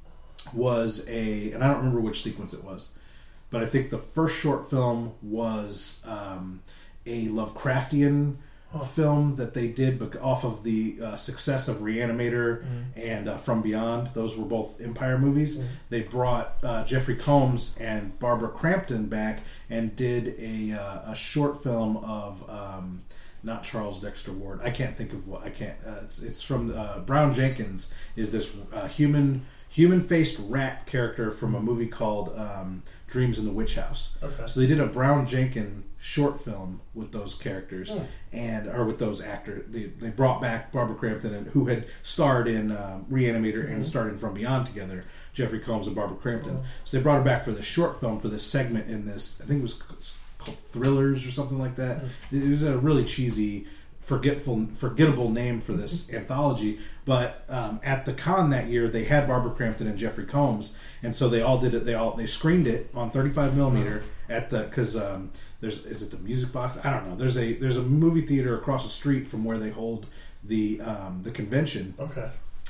was a, and I don't remember which sequence it was, but I think the first short film was um, a Lovecraftian Oh. film that they did bec- off of the uh, success of Reanimator Mm-hmm. and uh, From Beyond. Those were both Empire movies. Mhm. They brought uh, Jeffrey Combs and Barbara Crampton back and did a, uh, a short film of um, not Charles Dexter Ward. I can't think of what I can't. Uh, it's it's from uh, Brown Jenkins. Is this uh, human human faced rat character from a movie called um, Dreams in the Witch House? Okay. So they did a Brown Jenkins short film with those characters Hmm. and or with those actors. They, they brought back Barbara Crampton, and who had starred in um, Reanimator and starred in From Beyond together, Jeffrey Combs and Barbara Crampton. Oh. So they brought her back for this short film for this segment in this. I think it was called Thrillers or something like that. It was a really cheesy, forgetful, forgettable name for this anthology. But um, at the con that year, they had Barbara Crampton and Jeffrey Combs, and so they all did it. They all they screened it on thirty-five millimeter at the because um, there's is it the Music Box? I don't know. There's a there's a movie theater across the street from where they hold the um, the convention. Okay.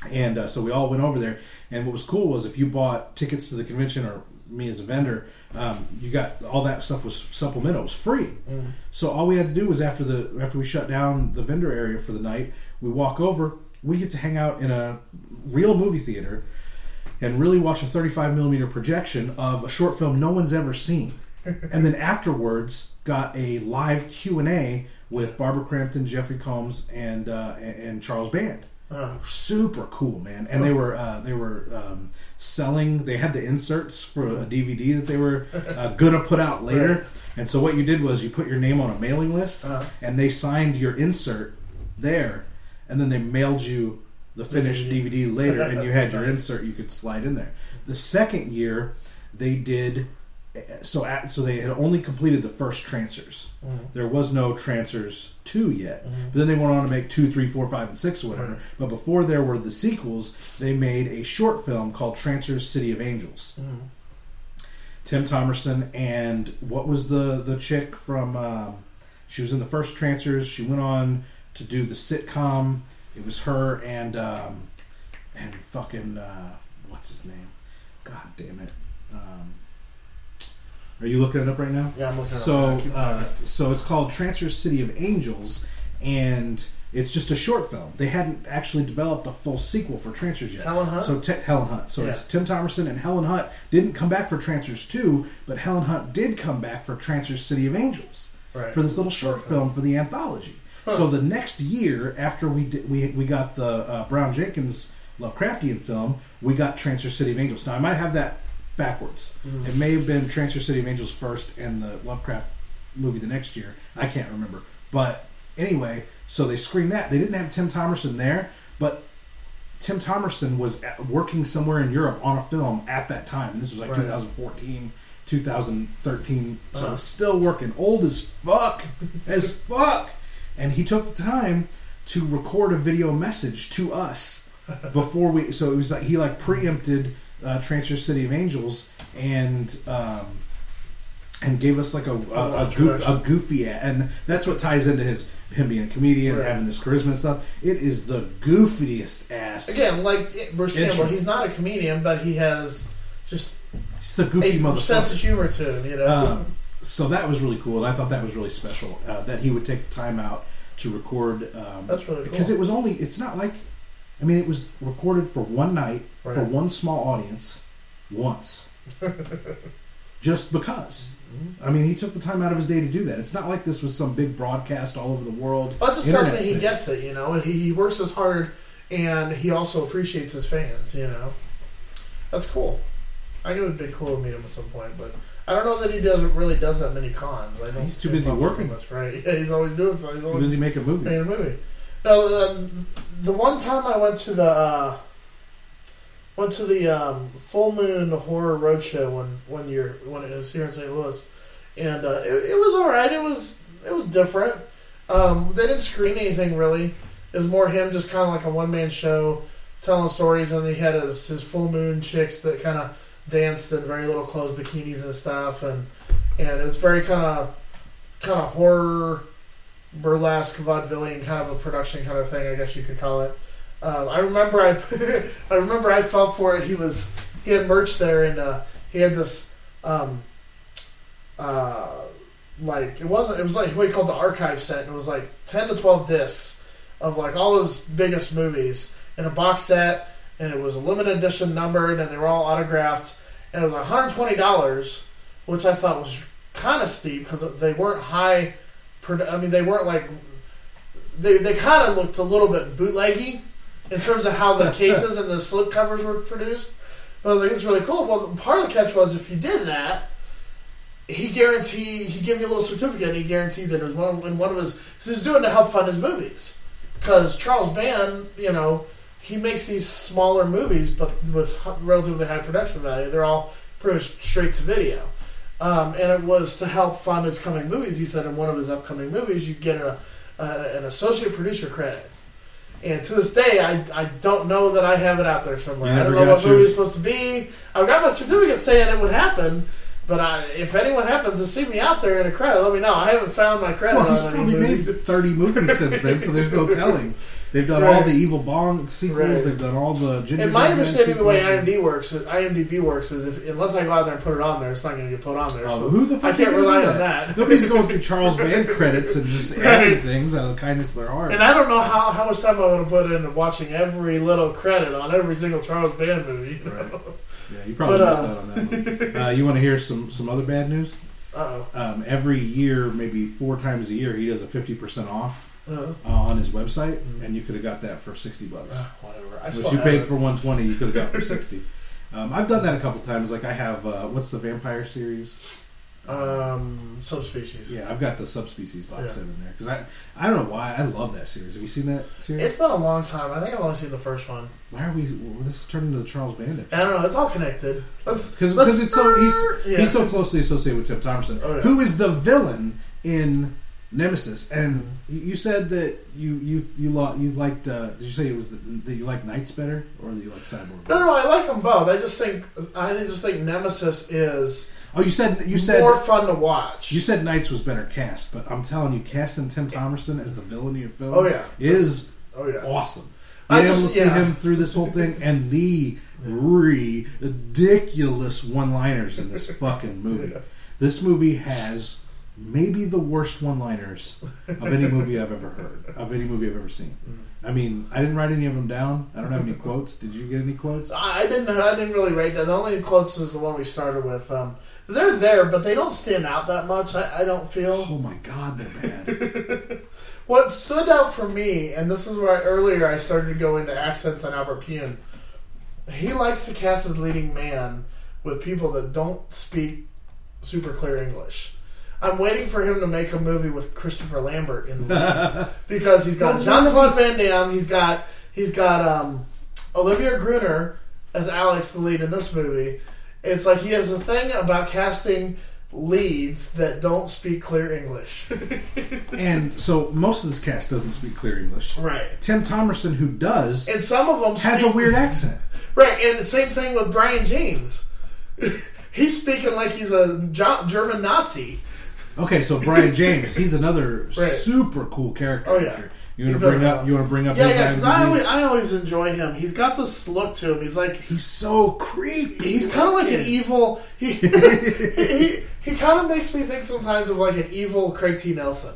And uh, so we all went over there. And what was cool was if you bought tickets to the convention, or me as a vendor, um, you got all that stuff was supplemental. It was free. Mm. So all we had to do was after the after we shut down the vendor area for the night, we walk over. We get to hang out in a real movie theater and really watch a thirty-five millimeter projection of a short film no one's ever seen. And then afterwards, got a live Q and A with Barbara Crampton, Jeffrey Combs, and uh, and Charles Band. Uh, Super cool, man. And they were uh, they were um, selling. They had the inserts for a D V D that they were uh, gonna put out later. Right. And so what you did was you put your name on a mailing list, uh-huh. and they signed your insert there, and then they mailed you the finished D V D later, and you had your insert you could slide in there. The second year, they did. So, at, so they had only completed the first Trancers. Mm-hmm. There was no Trancers two yet. Mm-hmm. But then they went on to make two, three, four, five, and six or whatever. Right. But before there were the sequels, they made a short film called Trancers: City of Angels. Mm-hmm. Tim Thomerson and what was the the chick from? Um, she was in the first Trancers. She went on to do the sitcom. It was her and um, and fucking uh, what's his name? God damn it. Um, Are you looking it up right now? Yeah, I'm looking it so, up. So, uh, so it's called Trancers: City of Angels, and it's just a short film. They hadn't actually developed a full sequel for Trancers yet. Helen Hunt? So te- Helen Hunt. So yeah. It's Tim Thomerson and Helen Hunt didn't come back for Trancers two, but Helen Hunt did come back for Trancers: City of Angels right. for this little short right. film for the anthology. Huh. So the next year, after we did, we we got the uh, Brown Jenkins Lovecraftian film, we got Trancers: City of Angels. Now I might have that backwards. Mm. It may have been Trancers: City of Angels first and the Lovecraft movie the next year. I can't remember. But anyway, so they screened that. They didn't have Tim Thomerson there, but Tim Thomerson was at, working somewhere in Europe on a film at that time. And this was like right. twenty fourteen, twenty thirteen. So uh-huh. It's still working. Old as fuck. as fuck. And he took the time to record a video message to us before we... So it was like he like preempted Uh, Trancers: City of Angels, and um, and gave us like a a, a, goof, a goofy, and that's what ties into his him being a comedian, right. having this charisma and stuff. It is the goofiest ass. Again, like Bruce Campbell, he's not a comedian, but he has just he's the goofy motherfucker. Sense of humor to him, you know. Um, so that was really cool, and I thought that was really special uh, that he would take the time out to record. Um, that's really cool because it was only. It's not like. I mean, it was recorded for one night, right. for one small audience, once. Just because. I mean, he took the time out of his day to do that. It's not like this was some big broadcast all over the world. Well, it just tells me he gets it, you know. He, he works as hard, and he also appreciates his fans, you know. That's cool. I knew it would be cool to meet him at some point, but I don't know that he doesn't really does that many cons. I don't he's too busy working. That's right. Yeah, he's always doing something. He's, he's too busy making a movie. Making a movie. No, um, the one time I went to the uh, went to the um, Full Moon Horror Roadshow when when you're when it was here in Saint Louis, and uh, it, it was all right. It was it was different. Um, they didn't screen anything really. It was more him just kind of like a one man show telling stories, and he had his his full moon chicks that kind of danced in very little clothes, bikinis and stuff, and and it was very kind of kind of horror. Burlesque vaudevillian kind of a production kind of thing, I guess you could call it. Um, I remember I, I remember I fell for it. He was he had merch there, and uh, he had this um, uh, like it wasn't it was like what he called the archive set, and it was like ten to twelve discs of like all his biggest movies in a box set, and it was a limited edition numbered, and they were all autographed, and it was one hundred twenty dollars, which I thought was kind of steep because they weren't high. I mean, they weren't like they they kind of looked a little bit bootleggy in terms of how the cases and the slip covers were produced. But I was like, it's really cool. Well, part of the catch was if you did that, he guaranteed he give you a little certificate. And he guaranteed that it was one of, in one of his because he was doing to help fund his movies. Because Charles Band, you know, he makes these smaller movies, but with relatively high production value. They're all pretty much straight to video. Um, and it was to help fund his coming movies. He said in one of his upcoming movies, you get a, a, an associate producer credit. And to this day, I, I don't know that I have it out there somewhere. I don't know what movie it's supposed to be. I've got my certificate saying it would happen, But I, if anyone happens to see me out there in a credit, let me know. I haven't found my credit Well, he's on any probably made movies. thirty movies since then, so there's no telling. They've done Right. all the Evil Bong sequels. Right. They've done all the Ginger And my Man understanding of the way sequels. IMDb works, IMDb works is if unless I go out there and put it on there, it's not going to get put on there. Oh, so who the fuck I is can't gonna rely do on that. Nobody's going through Charles Band credits and just adding things out of the kindness of their heart. And I don't know how, how much time I want to put into watching every little credit on every single Charles Band movie. You know? Right. Yeah, you probably But, missed uh, out on that one. Uh, you want to hear some, some other bad news? Uh-oh. Um, every year, maybe four times a year, he does a fifty percent off Uh-huh. uh, on his website, Mm-hmm. and you could have got that for sixty bucks. Uh, whatever. I Which still you have paid it. for one twenty, you could have got for sixty. Um, I've done that a couple times. Like I have, uh, what's the vampire series? Um, subspecies. Yeah, I've got the subspecies box Yeah. set in there because I I don't know why I love that series. Have you seen that series? It's been a long time. I think I've only seen the first one. Why are we? Well, this is turning into the Charles Band I don't know. It's all connected. Let's because let's- it's so he's Yeah. he's so closely associated with Tim Thomerson, Oh, yeah. who is the villain in Nemesis. And you you said that you you you, lo- you liked. Uh, did you say it was the, that you liked Knights better, or that you like Cyborg? No, no, I like them both. I just think I just think Nemesis is Oh, you said you said more fun to watch. you said Knights was better cast, but I'm telling you, casting Tim Thomerson as the villain of your film, Oh, yeah. is oh yeah. awesome. I Being able just- to see yeah. him through this whole thing and the ridiculous one-liners in this fucking movie. Yeah. This movie has maybe the worst one-liners of any movie I've ever heard, of any movie I've ever seen. I mean, I didn't write any of them down. I don't have any quotes. Did you get any quotes? I didn't. I didn't really rate that. The only quotes is the one we started with. Um, they're there, but they don't stand out that much. I, I don't feel. Oh my god, they're bad. What stood out for me, and this is where I, earlier I started to go into accents on Albert Pune. He likes to cast his leading man with people that don't speak super clear English. I'm waiting for him to make a movie with Christopher Lambert in the lead because he's got Jean Claude Van Damme. He's got he's got um, Olivia Gruner as Alex, the lead in this movie. It's like he has a thing about casting leads that don't speak clear English. And so most of this cast doesn't speak clear English. Right. Tim Thomerson, who does, And some of them has a speak- weird accent. Right, and the same thing with Brian James. He's speaking like he's a Jo- German Nazi. Okay, so Brian James, he's another Right. super cool character. Oh, yeah. actor. You want He's to bring been up? around. You want to bring up? Yeah, his yeah, because I I M D B? always, I always enjoy him. He's got this look to him. He's like He's so creepy. he's kind of like an looking. evil. He he, he kind of makes me think sometimes of like an evil Craig T. Nelson.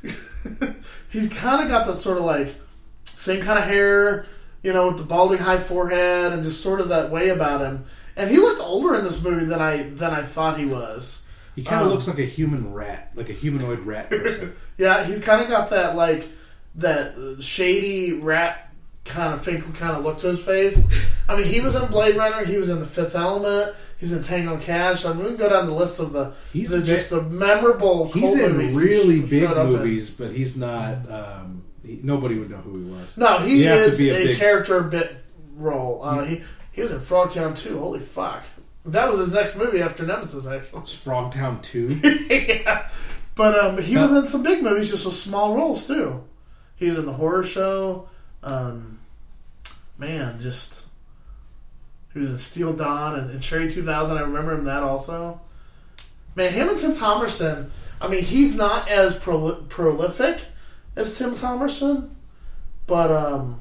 He's kind of got this sort of like same kind of hair, you know, with the balding high forehead and just sort of that way about him. And he looked older in this movie than I than I thought he was. He kind of Um, looks like a human rat, like a humanoid rat person. Yeah, he's kind of got that like that shady rat kind of fake kind of look to his face. I mean, he was in Blade Runner. He was in The Fifth Element. He's in Tango and Cash. I mean, we can go down the list of the He's the, a just bit- the memorable He's cult in movies really he's big showed up in. movies, but he's not. Um, he, nobody would know who he was. No, he You have to is be a, a big- character bit role. Uh, he he was in Frogtown too. Holy fuck! That was his next movie after Nemesis, actually. It's Frogtown two. Yeah. But um, he No. was in some big movies, just with small roles too. He was in The Horror Show. Um, man, just he was in Steel Dawn and, and Cherry two thousand. I remember him that also. Man, him and Tim Thomerson. I mean, he's not as prol- prolific as Tim Thomerson, but um,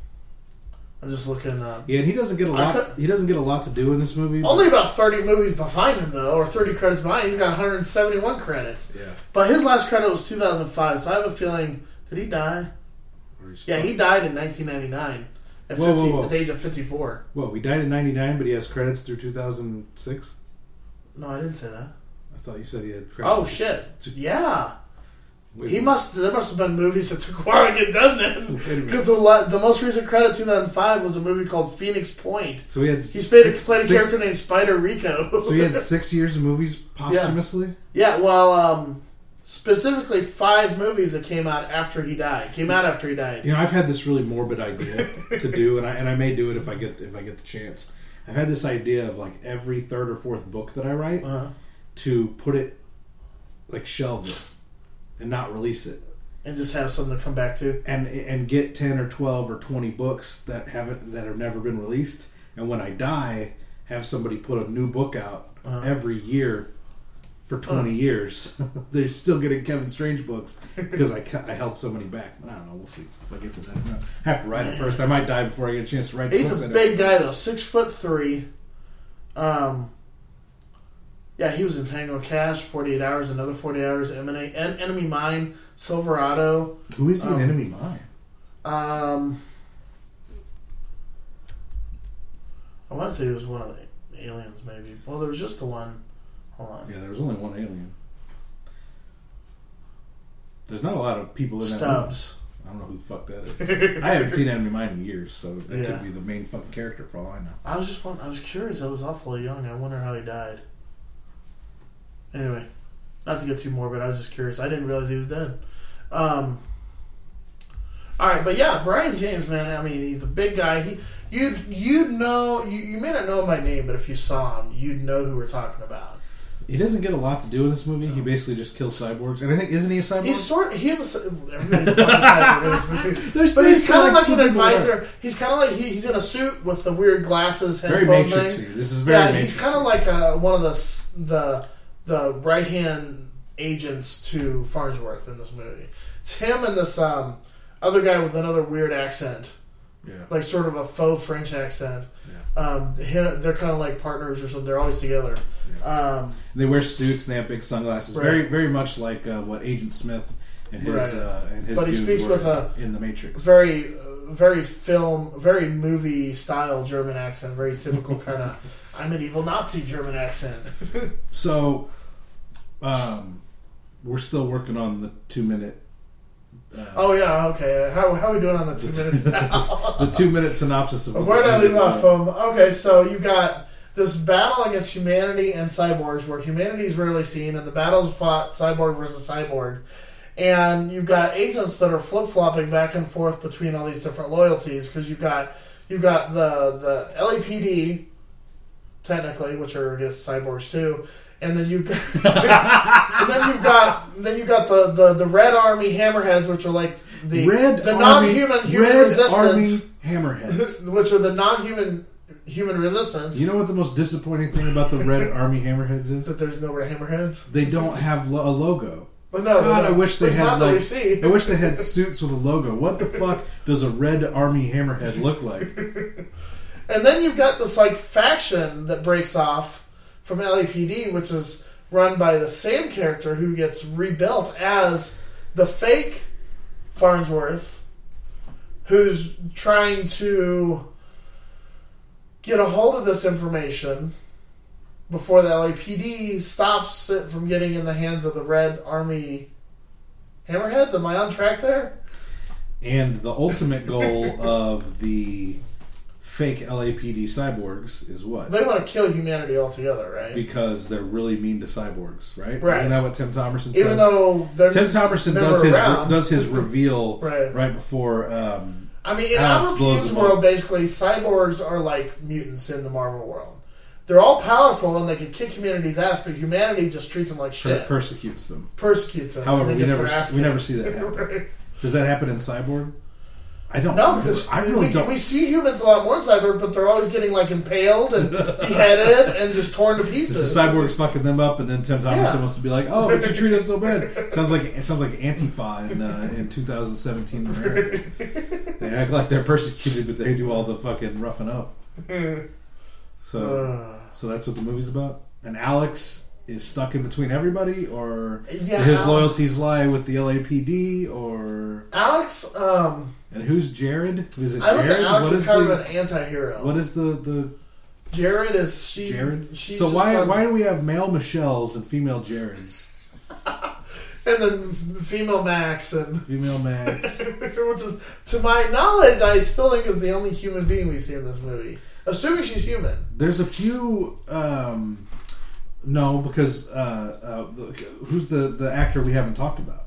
I'm just looking. Uh, Yeah, and he doesn't get a I lot. could- He doesn't get a lot to do in this movie. but- Only about thirty movies behind him, though, or thirty credits behind. He's got one hundred seventy-one credits. Yeah. But his last credit was two thousand five, so I have a feeling. Did he die? Or he's- Yeah, he died in nineteen ninety-nine at, Whoa, whoa, fifty, whoa. at the age of fifty-four. Well, he died in ninety-nine, but he has credits through two thousand six. No, I didn't say that. I thought you said he had credits. Oh, shit. Yeah. Wait, He must. There must have been movies that took a while to get done Wait a then. minute. Because the, la- the most recent credit, two thousand five, was a movie called Phoenix Point. So he had. He played, six, played a six- character named Spider Rico. So he had six years of movies posthumously. Yeah, well, um, specifically five movies that came out after he died. Came out after he died. You know, I've had this really morbid idea to do, and I and I may do it if I get if I get the chance. I've had this idea of like every third or fourth book that I write Uh-huh. to put it like shelve it and not release it, And just have something to come back to. and and get ten or twelve or twenty books that haven't that have never been released, and when I die, have somebody put a new book out Uh-huh. every year for twenty years. They're still getting Kevin Strange books because I, I held so many back. I don't know. We'll see if I get to that. I have to write it first. I might die before I get a chance to write the He's books. a I know. big guy, though. Six foot three. Um, yeah, he was in Tango and Cash, forty-eight hours, another forty hours, Enemy, en- Enemy Mine, Silverado. Who is he in um, Enemy Mine? Um, I want to say he was one of the aliens, maybe. Well, there was just the one. Hold on. Yeah, there was only one alien. There's not a lot of people in that Stubbs. movie. I don't know who the fuck that is. I haven't seen Enemy Mine in years, so that Yeah. could be the main fucking character for all I know. I was just wondering, I was curious. I was awfully young. I wonder how he died. Anyway, not to get too morbid, I was just curious. I didn't realize he was dead. Um, all right, but yeah, Brian James, man. I mean, he's a big guy. He, you'd you'd know. You, you may not know him by name, but if you saw him, you'd know who we're talking about. He doesn't get a lot to do in this movie. He basically just kills cyborgs, and I think isn't he a cyborg? He's sort. He is a. Everybody's a fucking cyborg in this movie. There's But he's still kind of like two an people advisor. He's kind of like he, he's in a suit with the weird glasses, Very headphone Matrixy. thing. This is very Yeah, Matrixy. he's kind of like uh, one of the s- the the right hand agents to Farnsworth in this movie. It's him and this um, other guy with another weird accent, Yeah. like sort of a faux French accent. Yeah. Um, him, they're kind of like partners or something. They're always together. Um, They wear suits and they have big sunglasses. Right. Very, very much like uh, what Agent Smith and his Right. uh, and his But he dudes speaks were with a in the Matrix. very, uh, very film, very movie style German accent. Very typical kind of. I'm an evil Nazi German accent. So, um, we're still working on the two minute. Uh, Oh yeah, okay. How how are we doing on the two minutes now? the two minute synopsis of what Where this did I movie leave is off about. from? Okay, so you got this battle against humanity and cyborgs, where humanity is rarely seen, and the battle's fought cyborg versus cyborg. And you've got agents that are flip flopping back and forth between all these different loyalties, because you've got you've got the the L A P D, technically, which are against cyborgs too, and then you've got, and then you've got then you've got the, the, the Red Army Hammerheads, which are like the Red the Army- non-human human Red resistance, Army Hammerheads. which are the non-human human resistance. You know what the most disappointing thing about the Red Army Hammerheads is? that there's no Hammerheads. They don't have lo- a logo. But no, God, no, I wish they it's had not that we like. see. I wish they had suits with a logo. What the fuck does a Red Army Hammerhead look like? And then you've got this like faction that breaks off from L A P D, which is run by the same character who gets rebuilt as the fake Farnsworth, who's trying to get a hold of this information before the L A P D stops it from getting in the hands of the Red Army Hammerheads. Am I on track there? And the ultimate goal of the fake L A P D cyborgs is what? They want to kill humanity altogether, right? Because they're really mean to cyborgs, right? Right. Isn't that what Tim Thomerson says? Even though they're Tim Thomerson never does his around. does his reveal Right. right before. Um, I mean, in Alex our blows Pune's them world, up. basically, cyborgs are like mutants in the Marvel world. They're all powerful and they can kick humanity's ass, but humanity just treats them like per- shit. persecutes them. Persecutes them. However, and we then gets never their ass we kicked. never see that happen. Right. Does that happen in Cyborg? I don't. No, remember. because I really we, don't. we see humans a lot more in Cyborg, but they're always getting like impaled and beheaded and just torn to It's pieces. the cyborgs fucking them up, and then Tim Thomerson Yeah. wants to be like, "Oh, but you treat us so bad." Sounds like it sounds like Antifa in uh, in two thousand seventeen America. They act like they're persecuted, but they do all the fucking roughing up. So, Uh, so that's what the movie's about. And Alex is stuck in between everybody, or Yeah, do his Al- loyalties lie with the L A P D, or Alex, um, and who's Jared? Who's it? I look Jared? at Alex What as is kind the, of an anti-hero. what is the the Jared is she? Jared? She's So just why kind of- why do we have male Michelles and female Jareds? and then female Max and Female Max. which is, to my knowledge, I still think is the only human being we see in this movie, assuming she's human. There's a few. Um, no, because uh, uh, the, who's the the actor we haven't talked about?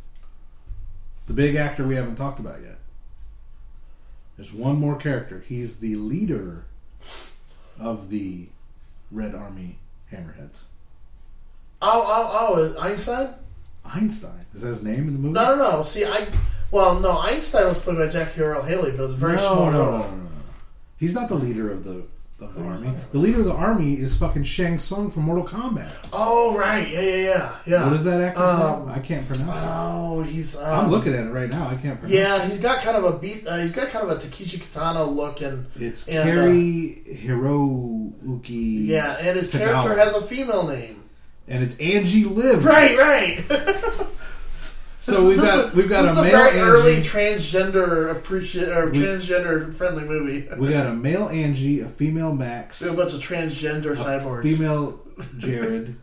The big actor we haven't talked about yet. There's one more character. He's the leader of the Red Army Hammerheads. Oh, oh, oh, Einstein? Einstein. Is that his name in the movie? No, no, no. See, I well, no, Einstein was played by Jackie Earl Haley, but it was a very no, small no, role. no, no, no, no. He's not the leader of the of the army. The leader of the army is fucking Shang Tsung from Mortal Kombat. Oh right, yeah, yeah, yeah, yeah. What is that actor's Um, name? I can't pronounce it. Oh, he's. Um, I'm looking at it right now. I can't pronounce it. Yeah, he's got kind of a beat. Uh, he's got kind of a Takeshi Kitano look, and It's and, Kari Hirouki. yeah, and his Tagawa. character has a female name. And it's Angie Liv. Right, right. So This- we've this got is- we've got this a is a male very Angie. early transgender appreciate or We- transgender friendly movie. We got a male Angie, a female Max, We have a bunch of transgender a cyborgs. female Jared.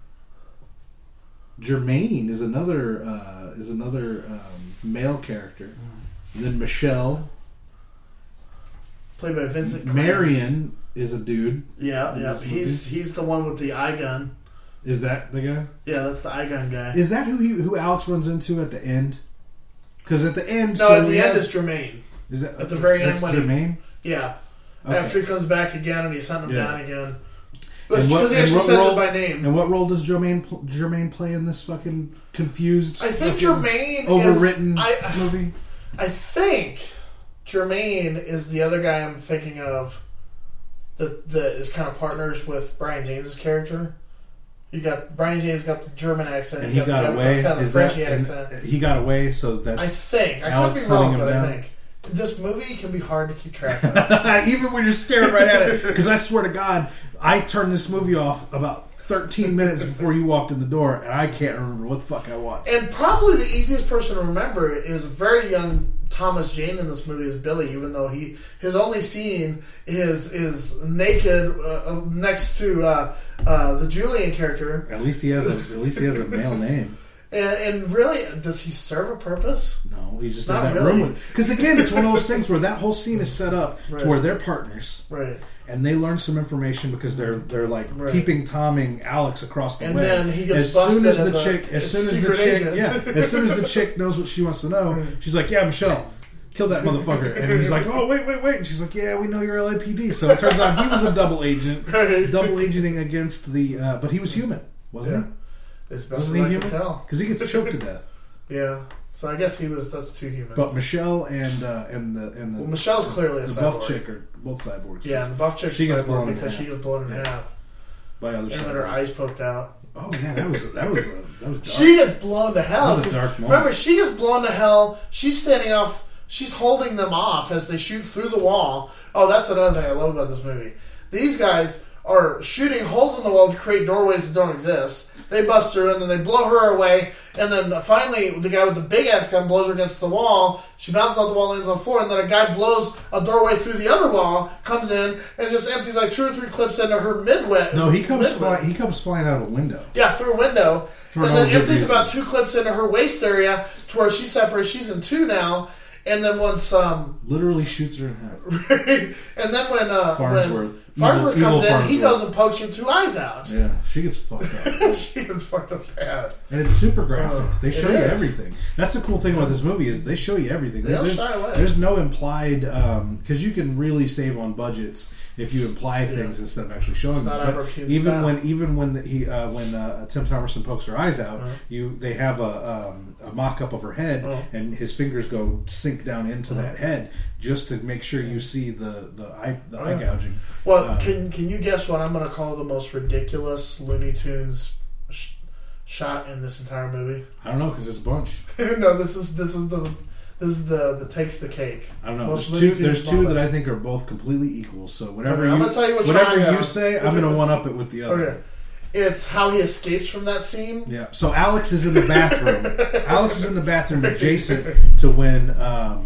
Jermaine is another uh, is another um, male character. And then Michelle. Played by Vincent Crain. Marion is a dude. Yeah, in yeah. this He's he's the one with the eye gun. Is that the guy? Yeah, that's the eye gun guy. Is that who he, who Alex runs into at the end? Because at the end, No, so at the we end have- is Jermaine. is that at the very end that's when he- Jermaine. Yeah. Okay. After he comes back again and he's hunting him Yeah. down again. And Because what- he and actually what says role- it by name. And what role does Jermaine pl- Jermaine play in this fucking confused, I think fucking Jermaine overwritten is, I, movie? I think Jermaine is the other guy I'm thinking of that that is kind of partners with Brian James's character. You got Brian James got the German accent, And you he got the guy with away. the kind of Is Frenchy that, accent. and he got away, so that's I think I Alex could be wrong, letting him but down? I think this movie can be hard to keep track of. even when you're staring right at it. Because I swear to God, I turned this movie off about thirteen minutes before you walked in the door, and I can't remember what the fuck I watched. And probably the easiest person to remember is a very young Thomas Jane in this movie is Billy, even though he his only scene is is naked uh, next to uh, uh, the Julian character. At least he has a at least he has a male name. And, and really, does he serve a purpose? No, he's just in Not that really. room with. Because again, it's one of those things where that whole scene is set up Right. to where they're partners. Right. And they learn some information because they're they're like Right. peeping Tomming Alex across the And way. then he gets as soon busted as the as a- chick, as a soon as the secret chick, agent. yeah, as soon as the chick knows what she wants to know, she's like, "Yeah, Michelle, kill that motherfucker." And he's like, "Oh, wait, wait, wait." And she's like, "Yeah, we know you're L A P D." So it turns out he was a double agent, Right. double agenting against the, uh, but he was human, wasn't As he? best Wasn't as he I human? can tell. Because he gets choked to death. Yeah. So I guess he was. That's two humans. But Michelle and uh, and the and the, well, Michelle's clearly a the cyborg. buff chick are both cyborgs. Yeah, the buff chick's She gets cyborg blown in because half. she gets blown in Yeah. half, by other and then her cyborgs. eyes poked out. Oh yeah, that was that was uh, that was dark. She gets blown to hell. That was a 'cause dark moment. Remember, she gets blown to hell. She's standing off. She's holding them off as they shoot through the wall. Oh, that's another thing I love about this movie. These guys are shooting holes in the wall to create doorways that don't exist. They bust through, and then they blow her away. And then finally, the guy with the big ass gun blows her against the wall. She bounces off the wall, lands on the floor, and then a guy blows a doorway through the other wall, comes in, and just empties like two or three clips into her midway. No, he comes midway. fly, he comes flying out of a window. Yeah, through a window. For and no then good empties reason. about two clips into her waist area to where she's separated. She's in two now. And then once, um, Literally shoots her in half. and then when, uh, Farnsworth. when Farnsworth Evil- comes evil in, he Farnsworth. goes and pokes her two eyes out. Yeah, she gets fucked up. She is fucked up bad. And it's super graphic. Oh, they show it you is. everything. That's the cool thing about this movie is they show you everything. They don't there's, shy away. there's no implied because you can really save on budgets if you imply things instead of actually showing It's them. not But Albert Kuhn's even style. when even when the, he uh, when uh, Tim Thomerson pokes her eyes out, Uh-huh. you they have a, um, a mock up of her head, Oh. and his fingers go sink down into Uh-huh. that head just to make sure you see the the eye the Oh, eye yeah. gouging. Well, Uh, can can you guess what I'm going to call the most ridiculous Looney Tunes sh- shot in this entire movie? I don't know because there's a bunch. No, this is this is the this is the the takes the cake. I don't know. Most There's Looney two, there's Tunes two that moments. I think are both completely equal. So whatever Okay, you I'm gonna tell you which whatever one I you have. say, I'm going to one up it with the other. Okay, it's how he escapes from that scene. Yeah. So Alex is in the bathroom. Alex is in the bathroom adjacent to when um,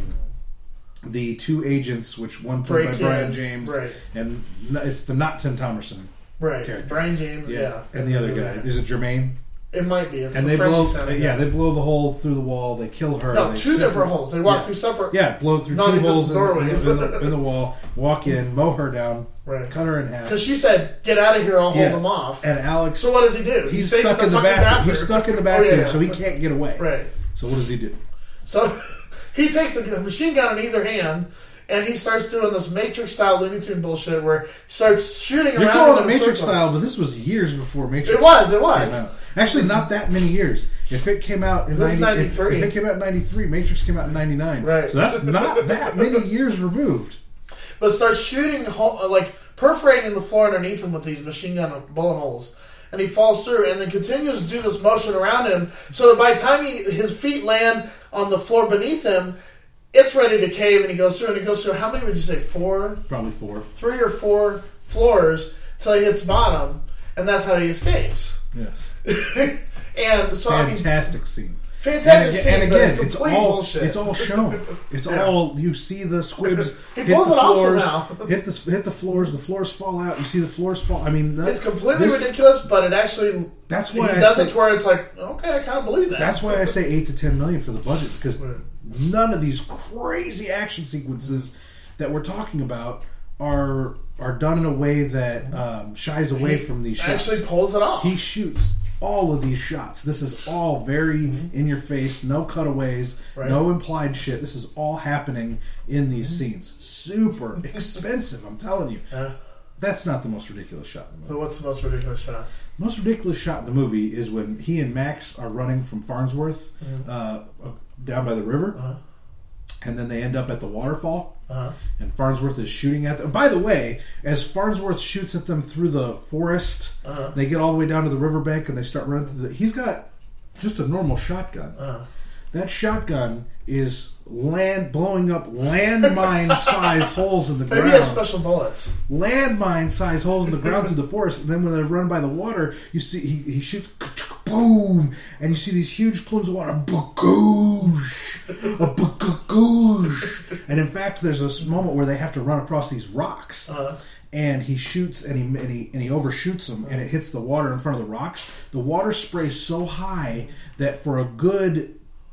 the two agents, which one played by Break Brian in, James, right. and n- it's the not Tim Thomerson, Right, character. Brian James. Yeah, and the other guy is it Jermaine? It might be. It's And the they Frenchy blow, sounding yeah, guy. they blow the hole through the wall. They kill her. No, they two set different her- holes. They walk yeah. through separate. Yeah, blow through two Non-existent holes in the, in, doorways. the, in, the, in the wall. Walk in, mow her down, Right. cut her in half. Because she said, "Get out of here! I'll Yeah. hold them off." And Alex, So what does he do? he's stays stuck in the, fucking bathroom. bathroom. He's stuck in the Oh, bathroom, yeah. so he can't get away. Right. So what does he do? So he takes a machine gun in either hand, and he starts doing this Matrix-style Looney Tune bullshit where he starts shooting You're around. calling in it a Matrix circle. style, but this was years before Matrix. It was. It was. Came out. Actually, not that many years. If it came out in This is ninety, if, ninety-three. if it came out in ninety-three, Matrix came out in ninety-nine. Right. So that's not that many years removed. But starts shooting ho- like perforating the floor underneath him with these machine gun bullet holes. And he falls through and then continues to do this motion around him so that by the time he, his feet land on the floor beneath him, it's ready to cave and he goes through and he goes through, how many would you say, four? Probably four. Three or four floors till he hits bottom, and that's how he escapes. Yes. And so Fantastic I mean, scene. Fantastic and again, scene, and but again, it's it's complete all bullshit. it's all shown. It's Yeah. all you see the squibs He hit pulls the it off floors, somehow. hit the hit the floors. The floors fall out. You see the floors fall. I mean, that, It's completely this- ridiculous, but it actually That's why he I does say, it to where it's like, okay, I kind of believe that. That's why I say eight to ten million for the budget, because none of these crazy action sequences that we're talking about are are done in a way that um, shies away He from these shots. actually pulls it off. He shoots all of these shots. This is all very in your face, no cutaways, Right. no implied shit. This is all happening in these scenes. Super expensive, I'm telling you. Yeah. That's not the most ridiculous shot in the movie. So what's the most ridiculous shot? The most ridiculous shot in the movie is when he and Max are running from Farnsworth uh, down by the river, Uh-huh. and then they end up at the waterfall. Uh-huh. And Farnsworth is shooting at them. By the way, as Farnsworth shoots at them through the forest, Uh-huh. they get all the way down to the riverbank and they start running through the... He's got just a normal shotgun. Uh-huh. That shotgun is land blowing up landmine-sized holes in the Maybe ground. he has special bullets. Landmine-sized holes in the ground through the forest. And then when they run by the water, you see he, he shoots... Boom! And you see these huge plumes of water. Bagoosh! A bagoosh! And in fact, there's this moment where they have to run across these rocks. Uh-huh. And he shoots and he, and he and he overshoots them, and it hits the water in front of the rocks. The water sprays so high that for a good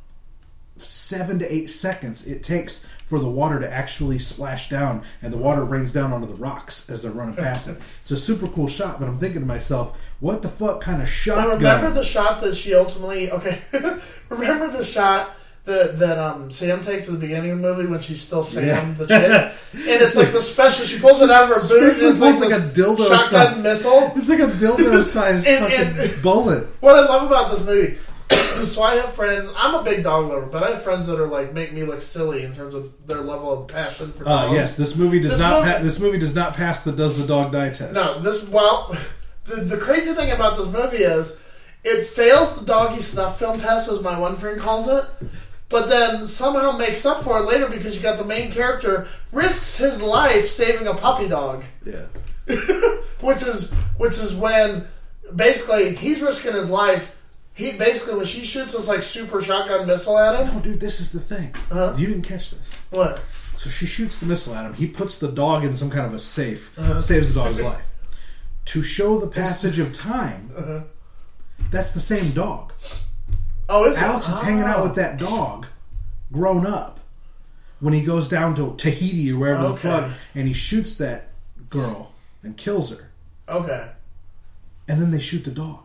seven to eight seconds it takes for the water to actually splash down, and the water rains down onto the rocks as they're running past it. It's a super cool shot, but I'm thinking to myself, what the fuck kind of I shotgun? remember the shot that she ultimately... Okay. Remember the shot that, that um, Sam takes at the beginning of the movie when she's still Sam, Yeah. the chick? And it's like the special... She pulls it out of her boot, and it's like, like a this dildo shotgun size. missile. It's like a dildo-sized And- fucking and- bullet. What I love about this movie... So I have friends... I'm a big dog lover, but I have friends that are like make me look silly in terms of their level of passion for Uh, dogs. yes, this movie does This not. movie- Pa- this movie does not pass the "Does the dog die" test. No, this... Well, the, the crazy thing about this movie is it fails the doggy snuff film test, as my one friend calls it, but then somehow makes up for it later because you got the main character risks his life saving a puppy dog, Yeah. which is which is when basically he's risking his life. He basically, when she shoots this like super shotgun missile at him, Oh, dude, this is the thing. Uh-huh. You didn't catch this. what? So she shoots the missile at him. He puts the dog in some kind of a safe, Uh-huh. saves the dog's life. To show the passage of time, Uh-huh. that's the same dog. Oh, is it? Alex is Oh. hanging out with that dog, grown up, when he goes down to Tahiti or wherever Okay. the fuck, and he shoots that girl and kills her. Okay, And then they shoot the dog.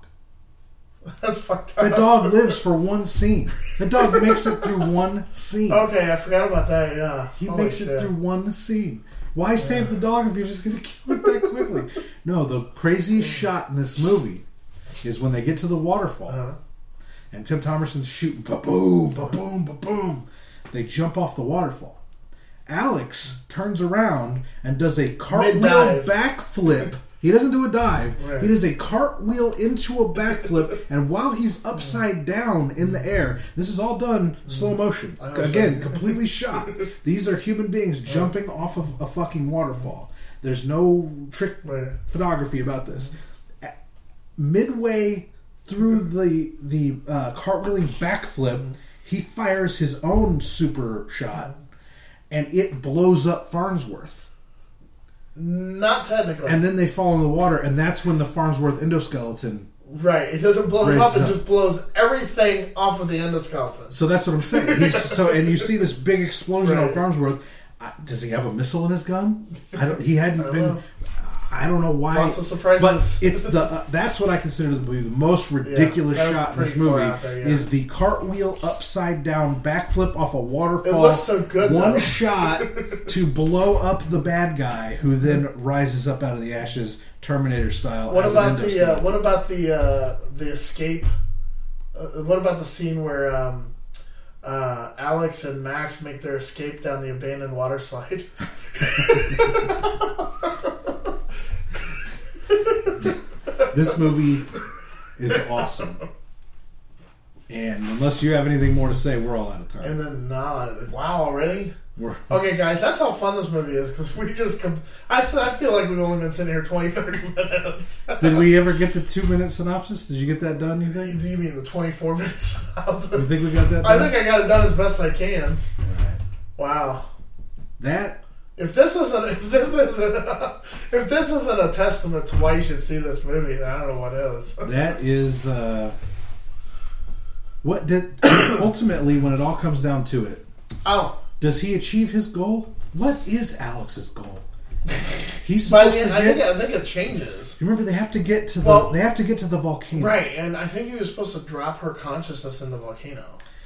that's fucked up. The dog lives for one scene. The dog makes it through one scene. Okay, I forgot about that. Yeah, He Holy makes shit. it through one scene. Why save the dog if you're just going to kill it that quickly? No, the craziest shot in this movie is when they get to the waterfall, Uh-huh. and Tim Thomerson's shooting, ba-boom, ba-boom, ba-boom. They jump off the waterfall. Alex turns around and does a cartwheel Mid-dive. backflip. He doesn't do a dive. Right. He does a cartwheel into a backflip, and while he's upside down in the air, this is all done slow motion. I know Again, so. completely shot. These are human beings jumping off of a fucking waterfall. There's no trick Right. photography about this. At- Midway through the the uh, cartwheeling backflip, he fires his own super shot, and it blows up Farnsworth. Not technically. And then they fall in the water, and that's when the Farnsworth endoskeleton. Right, it doesn't blow him Raises up, it up. just blows everything off of the endoskeleton. So that's what I'm saying. He's, so and you see this big explosion on Right. Farnsworth. Uh, does he have a missile in his gun? I don't, he hadn't I don't been. know. I don't know why. Lots of surprises. But it's the uh, that's what I consider to be the most ridiculous that was shot in this pretty far movie out there, yeah. is the cartwheel upside down backflip off a waterfall. It looks so good, One though. shot to blow up the bad guy, who then rises up out of the ashes, Terminator style. What as an about the uh, endoskeleton. what about the uh, the escape? Uh, what about the scene where um, uh, Alex and Max make their escape down the abandoned water slide? This movie is awesome. And unless you have anything more to say, we're all out of time. And then, nah, wow, already? We're, Okay, guys, that's how fun this movie is, because we just... Com- I, s- I feel like we've only been sitting here twenty, thirty minutes. Did we ever get the two-minute synopsis? Did you get that done, you think? You mean the twenty-four minutes? You think we got that done? I think I got it done as best I can. Alright. Wow. That... If this isn't if this isn't if this isn't a testament to why you should see this movie, then I don't know what is. That is... Uh, what did... ultimately, when it all comes down to it, Oh, does he achieve his goal? What is Alex's goal? He's but supposed to I get... think I think it changes. Remember, they have to get to the... Well- they have to get to the volcano. Right, and I think he was supposed to drop her consciousness in the volcano.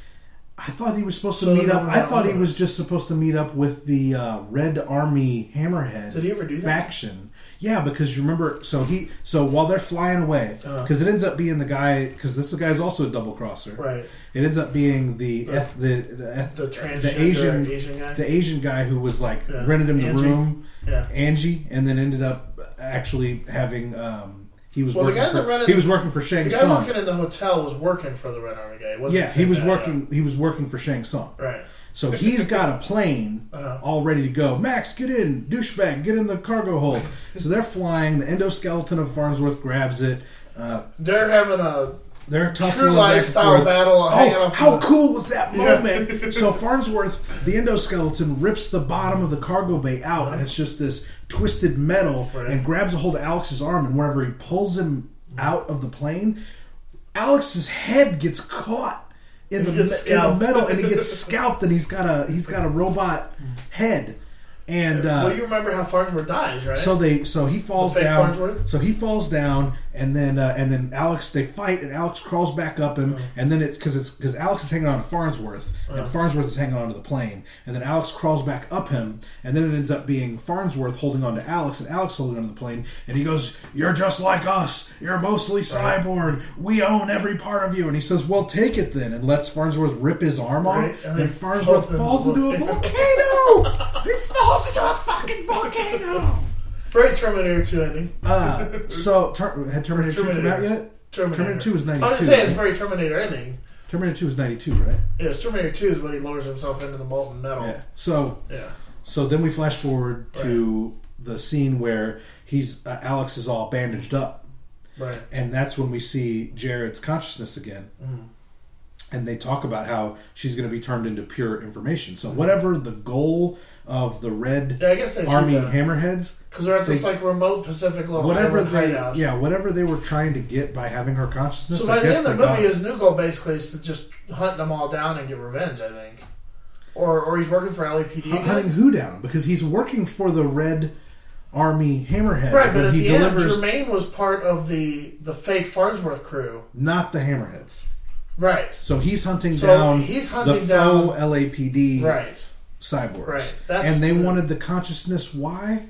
I thought he was supposed to So meet no, up. no, I no, thought he no. was just supposed to meet up with the uh, Red Army Hammerhead. Did he ever do that? faction? Yeah, because you remember. So he. So while they're flying away, Uh. because it ends up being the guy. Because this guy is also a double crosser. Right. It ends up being the eth, the the, eth, The the transgender Asian Asian guy? the Asian guy who was like Yeah. rented him the Angie. room, Yeah. Angie, and then ended up actually having. Um, he was Well, the working guy that for, rented- he was working for Shang The guy Tsung. working in the hotel was working for the Red Army guy. It wasn't Yeah, the he same was guy, working. He was working for Shang Tsung. yeah. Right. So he's got a plane Uh-huh. all ready to go. Max, get in. Douchebag, get in the cargo hold. So they're flying. The endoskeleton of Farnsworth grabs it. Uh, They're having a they're tussling True back Lies and style forth. battle hanging Oh, off how the- cool was that Yeah. moment? So Farnsworth, the endoskeleton, rips the bottom of the cargo bay out, and it's just this twisted metal, Right. and grabs a hold of Alex's arm, and wherever he pulls him out of the plane, Alex's head gets caught in, He the, gets in the scalped. metal, and he gets scalped, and he's got a he's got a robot head, and uh, well, you remember how Farnsworth dies, right? so they so he falls The fake down. Farnsworth? So he falls down, and then uh, and then Alex they fight, and Alex crawls back up him, Uh-huh. and then it's because it's because Alex is hanging on to Farnsworth, and Farnsworth is hanging on to the plane, and then Alex crawls back up him, and then it ends up being Farnsworth holding on to Alex, and Alex holding on to the plane, and he goes, "You're just like us. You're mostly cyborg. We own every part of you." And he says, "Well, take it then," and lets Farnsworth rip his arm off, Right, and and, then Farnsworth falls falls into into the a volcano. He falls into a fucking volcano. Very Terminator two ending. Uh, so ter- had Terminator, two come Terminator. out yet? Terminator. Terminator two was ninety-two. I was just saying it's very Terminator ending. Terminator two was ninety-two, right? Yes, Terminator two is when he lowers himself into the molten metal. Yeah. So Yeah. so then we flash forward to the scene where he's uh, Alex is all bandaged up, Right. and that's when we see Jared's consciousness again. Mm-hmm. And they talk about how she's going to be turned into pure information. So whatever the goal of the Red Yeah, I guess they Army should, uh, Hammerheads, Because they're at this They- like remote Pacific little whatever island they hideout. yeah, whatever they were trying to get by having her consciousness. So I by the guess end of they the movie, got- his new goal basically is to just hunt them all down and get revenge. I think, or or he's working for L A P D. again. hunting who down because he's working for the Red Army Hammerheads. Right, but when at he the delivers end, Jermaine was part of the the fake Farnsworth crew. not the Hammerheads. Right. So he's hunting So down he's hunting the down- faux L A P D Right. cyborgs. Right. That's and they the- wanted the consciousness. Why?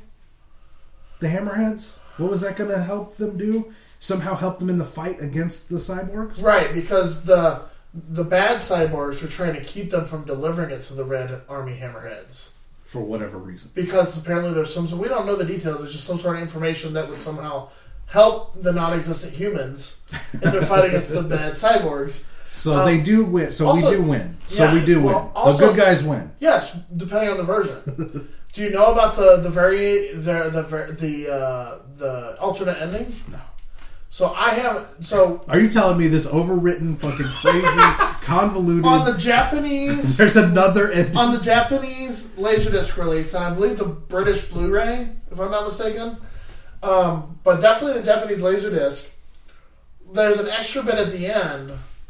The Hammerheads? What was that going to help them do? Somehow help them in the fight against the cyborgs? Right, because the the bad cyborgs are trying to keep them from delivering it to the Red Army Hammerheads. For whatever reason. Because apparently there's some, we don't know the details, it's just some sort of information that would somehow help the non-existent humans in their fight against the bad cyborgs. So Um, they do win. So also- we do win. So yeah, we do well, win. also- the good guys win. Yes, depending on the version. Do you know about the the very the the ver- the uh, the alternate ending? No. So I have so Are you telling me this overwritten, fucking crazy, convoluted... on the Japanese There's another ending. on the Japanese Laserdisc release, and I believe the British Blu-ray, if I'm not mistaken, um, but definitely the Japanese Laserdisc. There's an extra bit at the end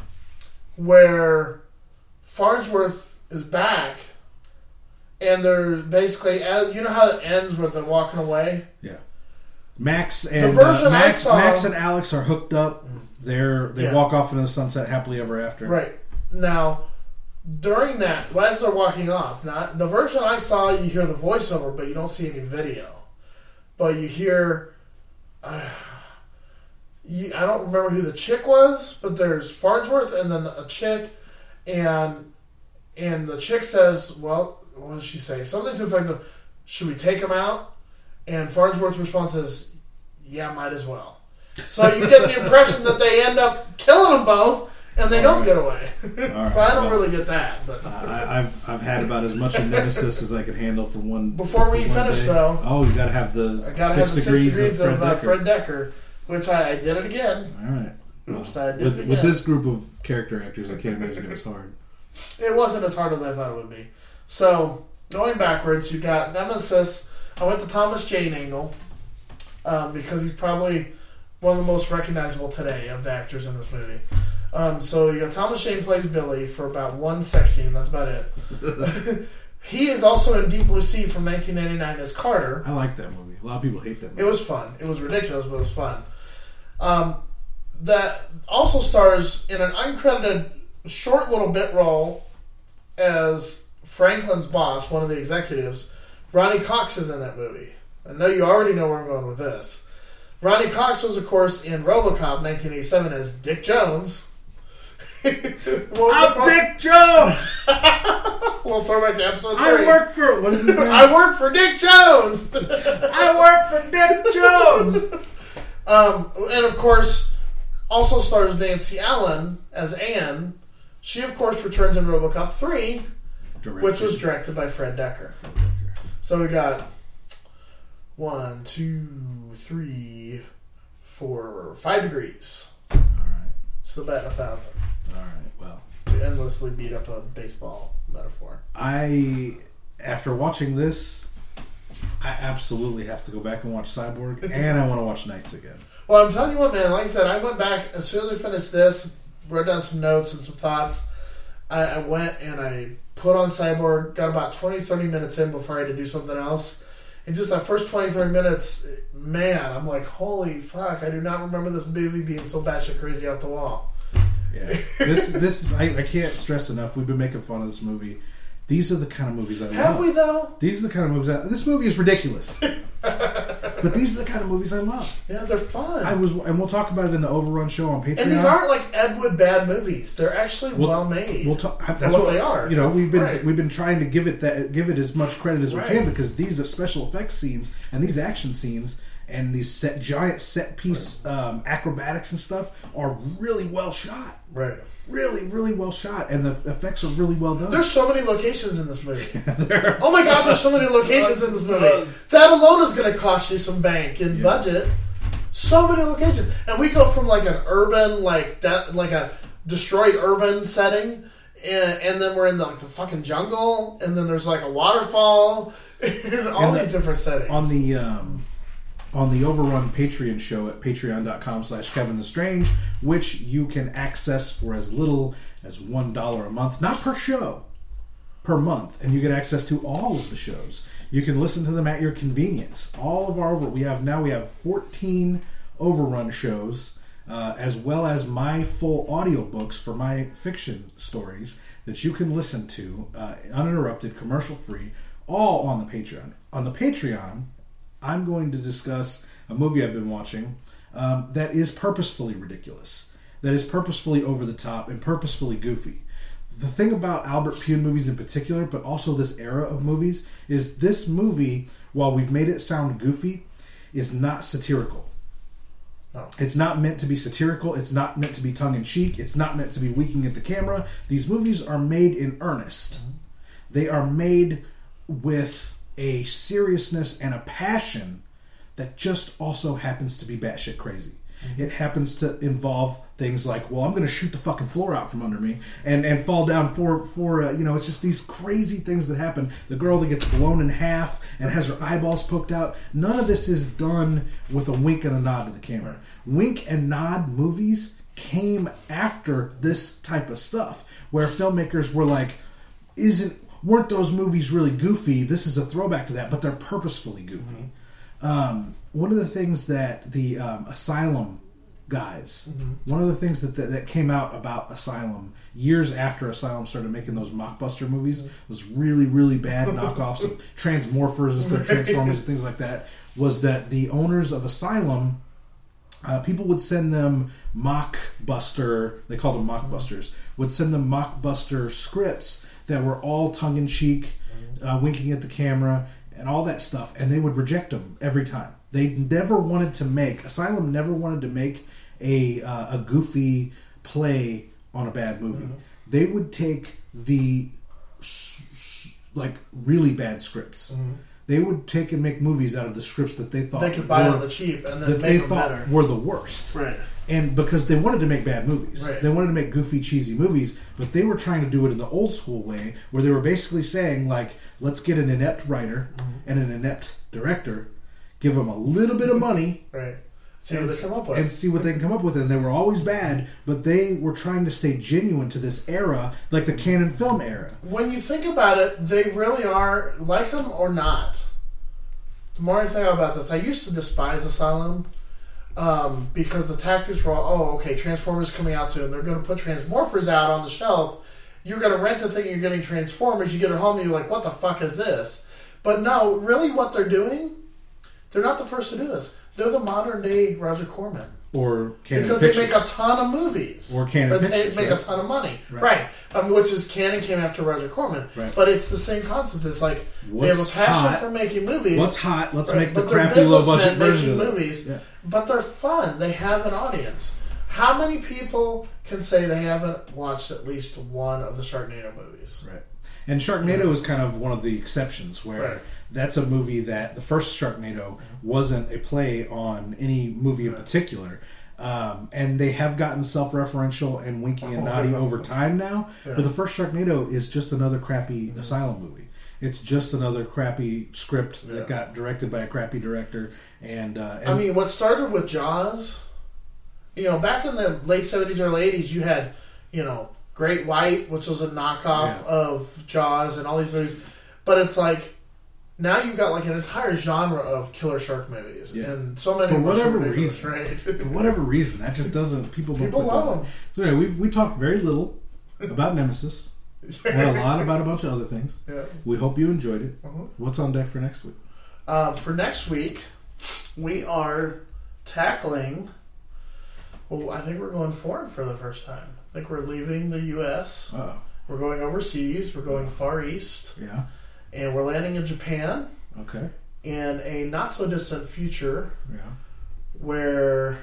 where Farnsworth is back, and they're basically, you know how it ends with them walking away. Yeah. Max and version uh, I Max, saw- Max and Alex are hooked up. They're they Yeah. walk off into the sunset happily ever after. Right. Now, during that, as they're walking off, not the version I saw, you hear the voiceover, but you don't see any video. But you hear, uh, you, I don't remember who the chick was, but there's Farnsworth and then a chick, and and the chick says, well, what does she say? Something to the effect of, should we take him out? And Farnsworth's response is, yeah, might as well. So you get the impression that they end up killing them both, and they All don't right. get away. All So I right, don't well, really get that. But I, I've I've had about as much of Nemesis as I could handle for one. Before we for one finish, day. though, oh, you got to have the I gotta six have the degrees, six degrees of of, Fred uh, Decker. Fred Decker, which I, I did it again. All right. Well, Oops, I did with, it again. with this group of character actors, I can't imagine it was hard. It wasn't as hard as I thought it would be. So, going backwards, you got Nemesis. I went to Thomas Jane Angle um, because he's probably one of the most recognizable today of the actors in this movie. Um, so, you got Thomas Jane plays Billy for about one sex scene. That's about it. He is also in Deep Blue Sea from nineteen ninety-nine as Carter. I like that movie. A lot of people hate that movie. It was fun. It was ridiculous, but it was fun. Um, that also stars in an uncredited short little bit role as Franklin's boss, one of the executives. Ronnie Cox is in that movie. I know you already know where I'm going with this. Ronnie Cox was, of course, in RoboCop nineteen eighty-seven as Dick Jones. I'm Dick Jones! We'll throw back to episode three. I work for... What is his name? I work for Dick Jones! I work for Dick Jones! Um, and, of course, also stars Nancy Allen as Anne. She, of course, returns in RoboCop three, Directed. which was directed by Fred Decker. So we got one, two, three, four, five degrees. All right. Still batting a thousand. All right. Well, To endlessly beat up a baseball metaphor. I, after watching this, I absolutely have to go back and watch Cyborg, and I want to watch Knights again. Well, I'm telling you what, man. Like I said, I went back as soon as we finished this, wrote down some notes and some thoughts. I, I went and I put on Cyborg, got about twenty, thirty minutes in before I had to do something else. And just that first twenty, thirty minutes, man, I'm like, holy fuck, I do not remember this movie being so batshit crazy off the wall. Yeah. This, this is, I, I can't stress enough, we've been making fun of this movie. These are the kind of movies I love. Have we, though? These are the kind of movies I... This movie is ridiculous. But these are the kind of movies I love. Yeah, they're fun. I was, and we'll talk about it in the Overrun show on Patreon. and these aren't like Ed Wood bad movies. They're actually We'll- well made. We'll talk. That's what they are. You know, we've been Right. we've been trying to give it that give it as much credit as we Right. can, because these are special effects scenes and these action scenes and these set giant set piece um, acrobatics and stuff are really well shot. right. Really, really well shot, and the effects are really well done. There's so many locations in this movie. There are Oh my god, there's so many locations in this movie. Tons. That alone is going to cost you some bank in Yeah. budget. So many locations, and we go from like an urban, like that, like a destroyed urban setting, and, and then we're in the, like the fucking jungle, and then there's like a waterfall, and all And the- these different settings. on the um, on the Overrun Patreon show at patreon.com slash Kevin the Strange, which you can access for as little as one dollar a month, not per show, per month, and you get access to all of the shows. You can listen to them at your convenience. All of our over we have now we have fourteen Overrun shows, uh, as well as my full audiobooks for my fiction stories that you can listen to uh, uninterrupted, commercial free, all on the Patreon. On the Patreon, I'm going to discuss a movie I've been watching um, that is purposefully ridiculous, that is purposefully over the top and purposefully goofy. The thing about Albert Pune movies in particular, but also this era of movies, is this movie, while we've made it sound goofy, is not satirical. No. It's not meant to be satirical. It's not meant to be tongue-in-cheek. It's not meant to be winking at the camera. These movies are made in earnest. Mm-hmm. They are made with a seriousness and a passion that just also happens to be batshit crazy. Mm-hmm. It happens to involve things like, well, I'm going to shoot the fucking floor out from under me and, and fall down for, for uh, you know, it's just these crazy things that happen. The girl that gets blown in half and has her eyeballs poked out. None of this is done with a wink and a nod to the camera. Wink and nod movies came after this type of stuff, where filmmakers were like, isn't weren't those movies really goofy? This is a throwback to that, but they're purposefully goofy. Mm-hmm. Um, one of the things that the um, Asylum guys, mm-hmm. one of the things that, that that came out about Asylum years after Asylum started making those mockbuster movies, was really, really bad knockoffs of Transmorphers instead of Transformers and things like that, was that the owners of Asylum, Uh, people would send them mockbuster, they called them mockbusters, would send them mockbuster scripts that were all tongue-in-cheek, uh, winking at the camera, and all that stuff, and they would reject them every time. They never wanted to make Asylum. Never wanted to make a uh, a goofy play on a bad movie. Mm-hmm. They would take the like really bad scripts. Mm-hmm. They would take and make movies out of the scripts that they thought they could buy were, on the cheap and then that make they them thought better. Were the worst, right? And because they wanted to make bad movies, right. They wanted to make goofy, cheesy movies, but they were trying to do it in the old school way, where they were basically saying, like, let's get an inept writer mm-hmm. and an inept director, give them a little bit of money, right? See what they come up with, and see what they can come up with. And they were always bad, but they were trying to stay genuine to this era, like the Cannon film era. When you think about it, they really are, like them or not. The more I think about this, I used to despise Asylum. Um, because the tactics were all, oh, okay, Transformers coming out soon. They're going to put Transmorphers out on the shelf. You're going to rent it thinking you're getting Transformers. You get it home and you're like, what the fuck is this? But no, really what they're doing, they're not the first to do this. They're the modern day Roger Corman. Or Canon Because Pictures. they make a ton of movies. Or Canon but Pictures. They make right? a ton of money. Right. Right. Um, which is Canon came after Roger Corman. Right. But it's the same concept. It's like What's they have a passion hot? for making movies. What's hot? Let's right? make the but they're crappy low budget businessmen version making of it. movies. Yeah. But they're fun. They have an audience. How many people can say they haven't watched at least one of the Sharknado movies? Right. And Sharknado is kind of one of the exceptions where right. that's a movie that the first Sharknado wasn't a play on any movie in right. particular. Um, and they have gotten self-referential and winky and naughty over time now. Yeah. But the first Sharknado is just another crappy mm-hmm. Asylum movie. It's just another crappy script yeah. that got directed by a crappy director. And, uh, and I mean, what started with Jaws, you know, back in the late seventies, early eighties, you had, you know, Great White, which was a knockoff yeah. of Jaws and all these movies. But it's like, now you've got like an entire genre of killer shark movies. Yeah. And so many for whatever reason, right? For whatever reason, that just doesn't, people don't People love them. So anyway, we we talked very little about Nemesis. And a lot about a bunch of other things. Yeah. We hope you enjoyed it. Uh-huh. What's on deck for next week? Um, for next week, we are tackling. Well, I think we're going foreign for the first time. I think we're leaving the U S Uh-oh. We're going overseas. We're going Far East. Yeah. And we're landing in Japan. Okay. In a not so distant future. Yeah. Where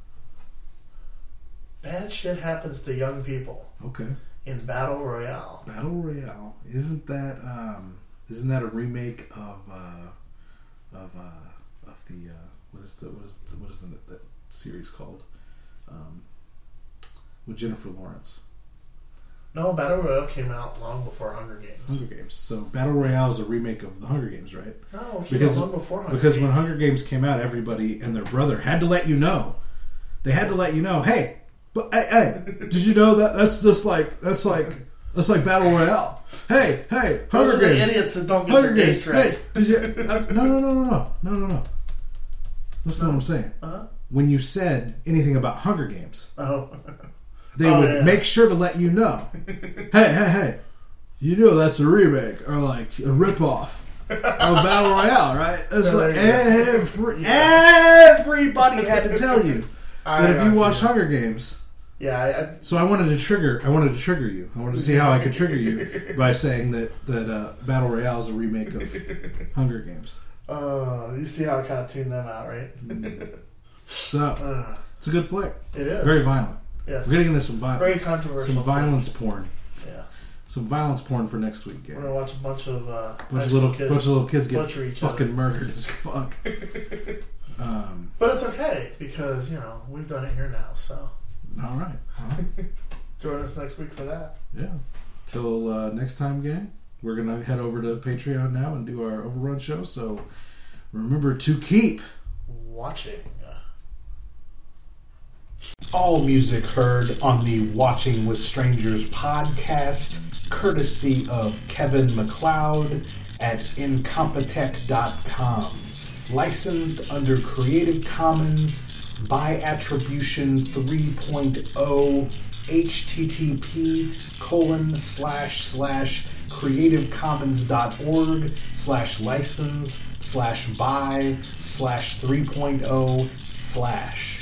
bad shit happens to young people. Okay. In Battle Royale. Battle Royale. Isn't that um, isn't that a remake of uh, of uh, of the uh, what is the what is the, what is the, that series called? Um, with Jennifer Lawrence. No, Battle Royale came out long before Hunger Games. Hunger Games. So Battle Royale is a remake of the Hunger Games, right? No, it came because, out long before Hunger because Games. Because when Hunger Games came out, everybody and their brother had to let you know. They had to let you know, hey, but hey, hey, did you know that that's just like that's like that's like Battle Royale? Hey, hey, Hunger Those are Games. the idiots that don't get Hunger their Games. dates right. Hey, did you? Uh, no, no, no, no, no, no, no, no. Listen to what I'm saying. Uh-huh. When you said anything about Hunger Games, oh. they oh, would yeah. make sure to let you know. hey, hey, hey, you know that's a remake or like a ripoff of Battle Royale, right? That's No, like there every, everybody had to tell you I that if you see watch that. Hunger Games. Yeah, I, I, So I wanted to trigger. I wanted to trigger you. I wanted to see how I could trigger you by saying that that uh, Battle Royale is a remake of Hunger Games. uh, you see how I kind of tuned them out, right? So uh, it's a good flick. it is Very violent. Yes, We're getting into some violence. very controversial. Some violence porn. Yeah, Some violence porn for next week. we're gonna watch a bunch of uh, Bunch high of little school kids bunch of little kids get butcher each fucking other. murdered as fuck. um, But it's okay because you know we've done it here now. So all right. Well, join us next week for that. yeah. Till uh, next time, gang. We're gonna head over to Patreon now and do our overrun show. So remember to keep watching. All music heard on the Watching with Strangers podcast, courtesy of Kevin MacLeod at incompetech dot com. Licensed under Creative Commons by Attribution three point oh, http colon slash slash creativecommons.org slash license slash by slash 3.0 slash.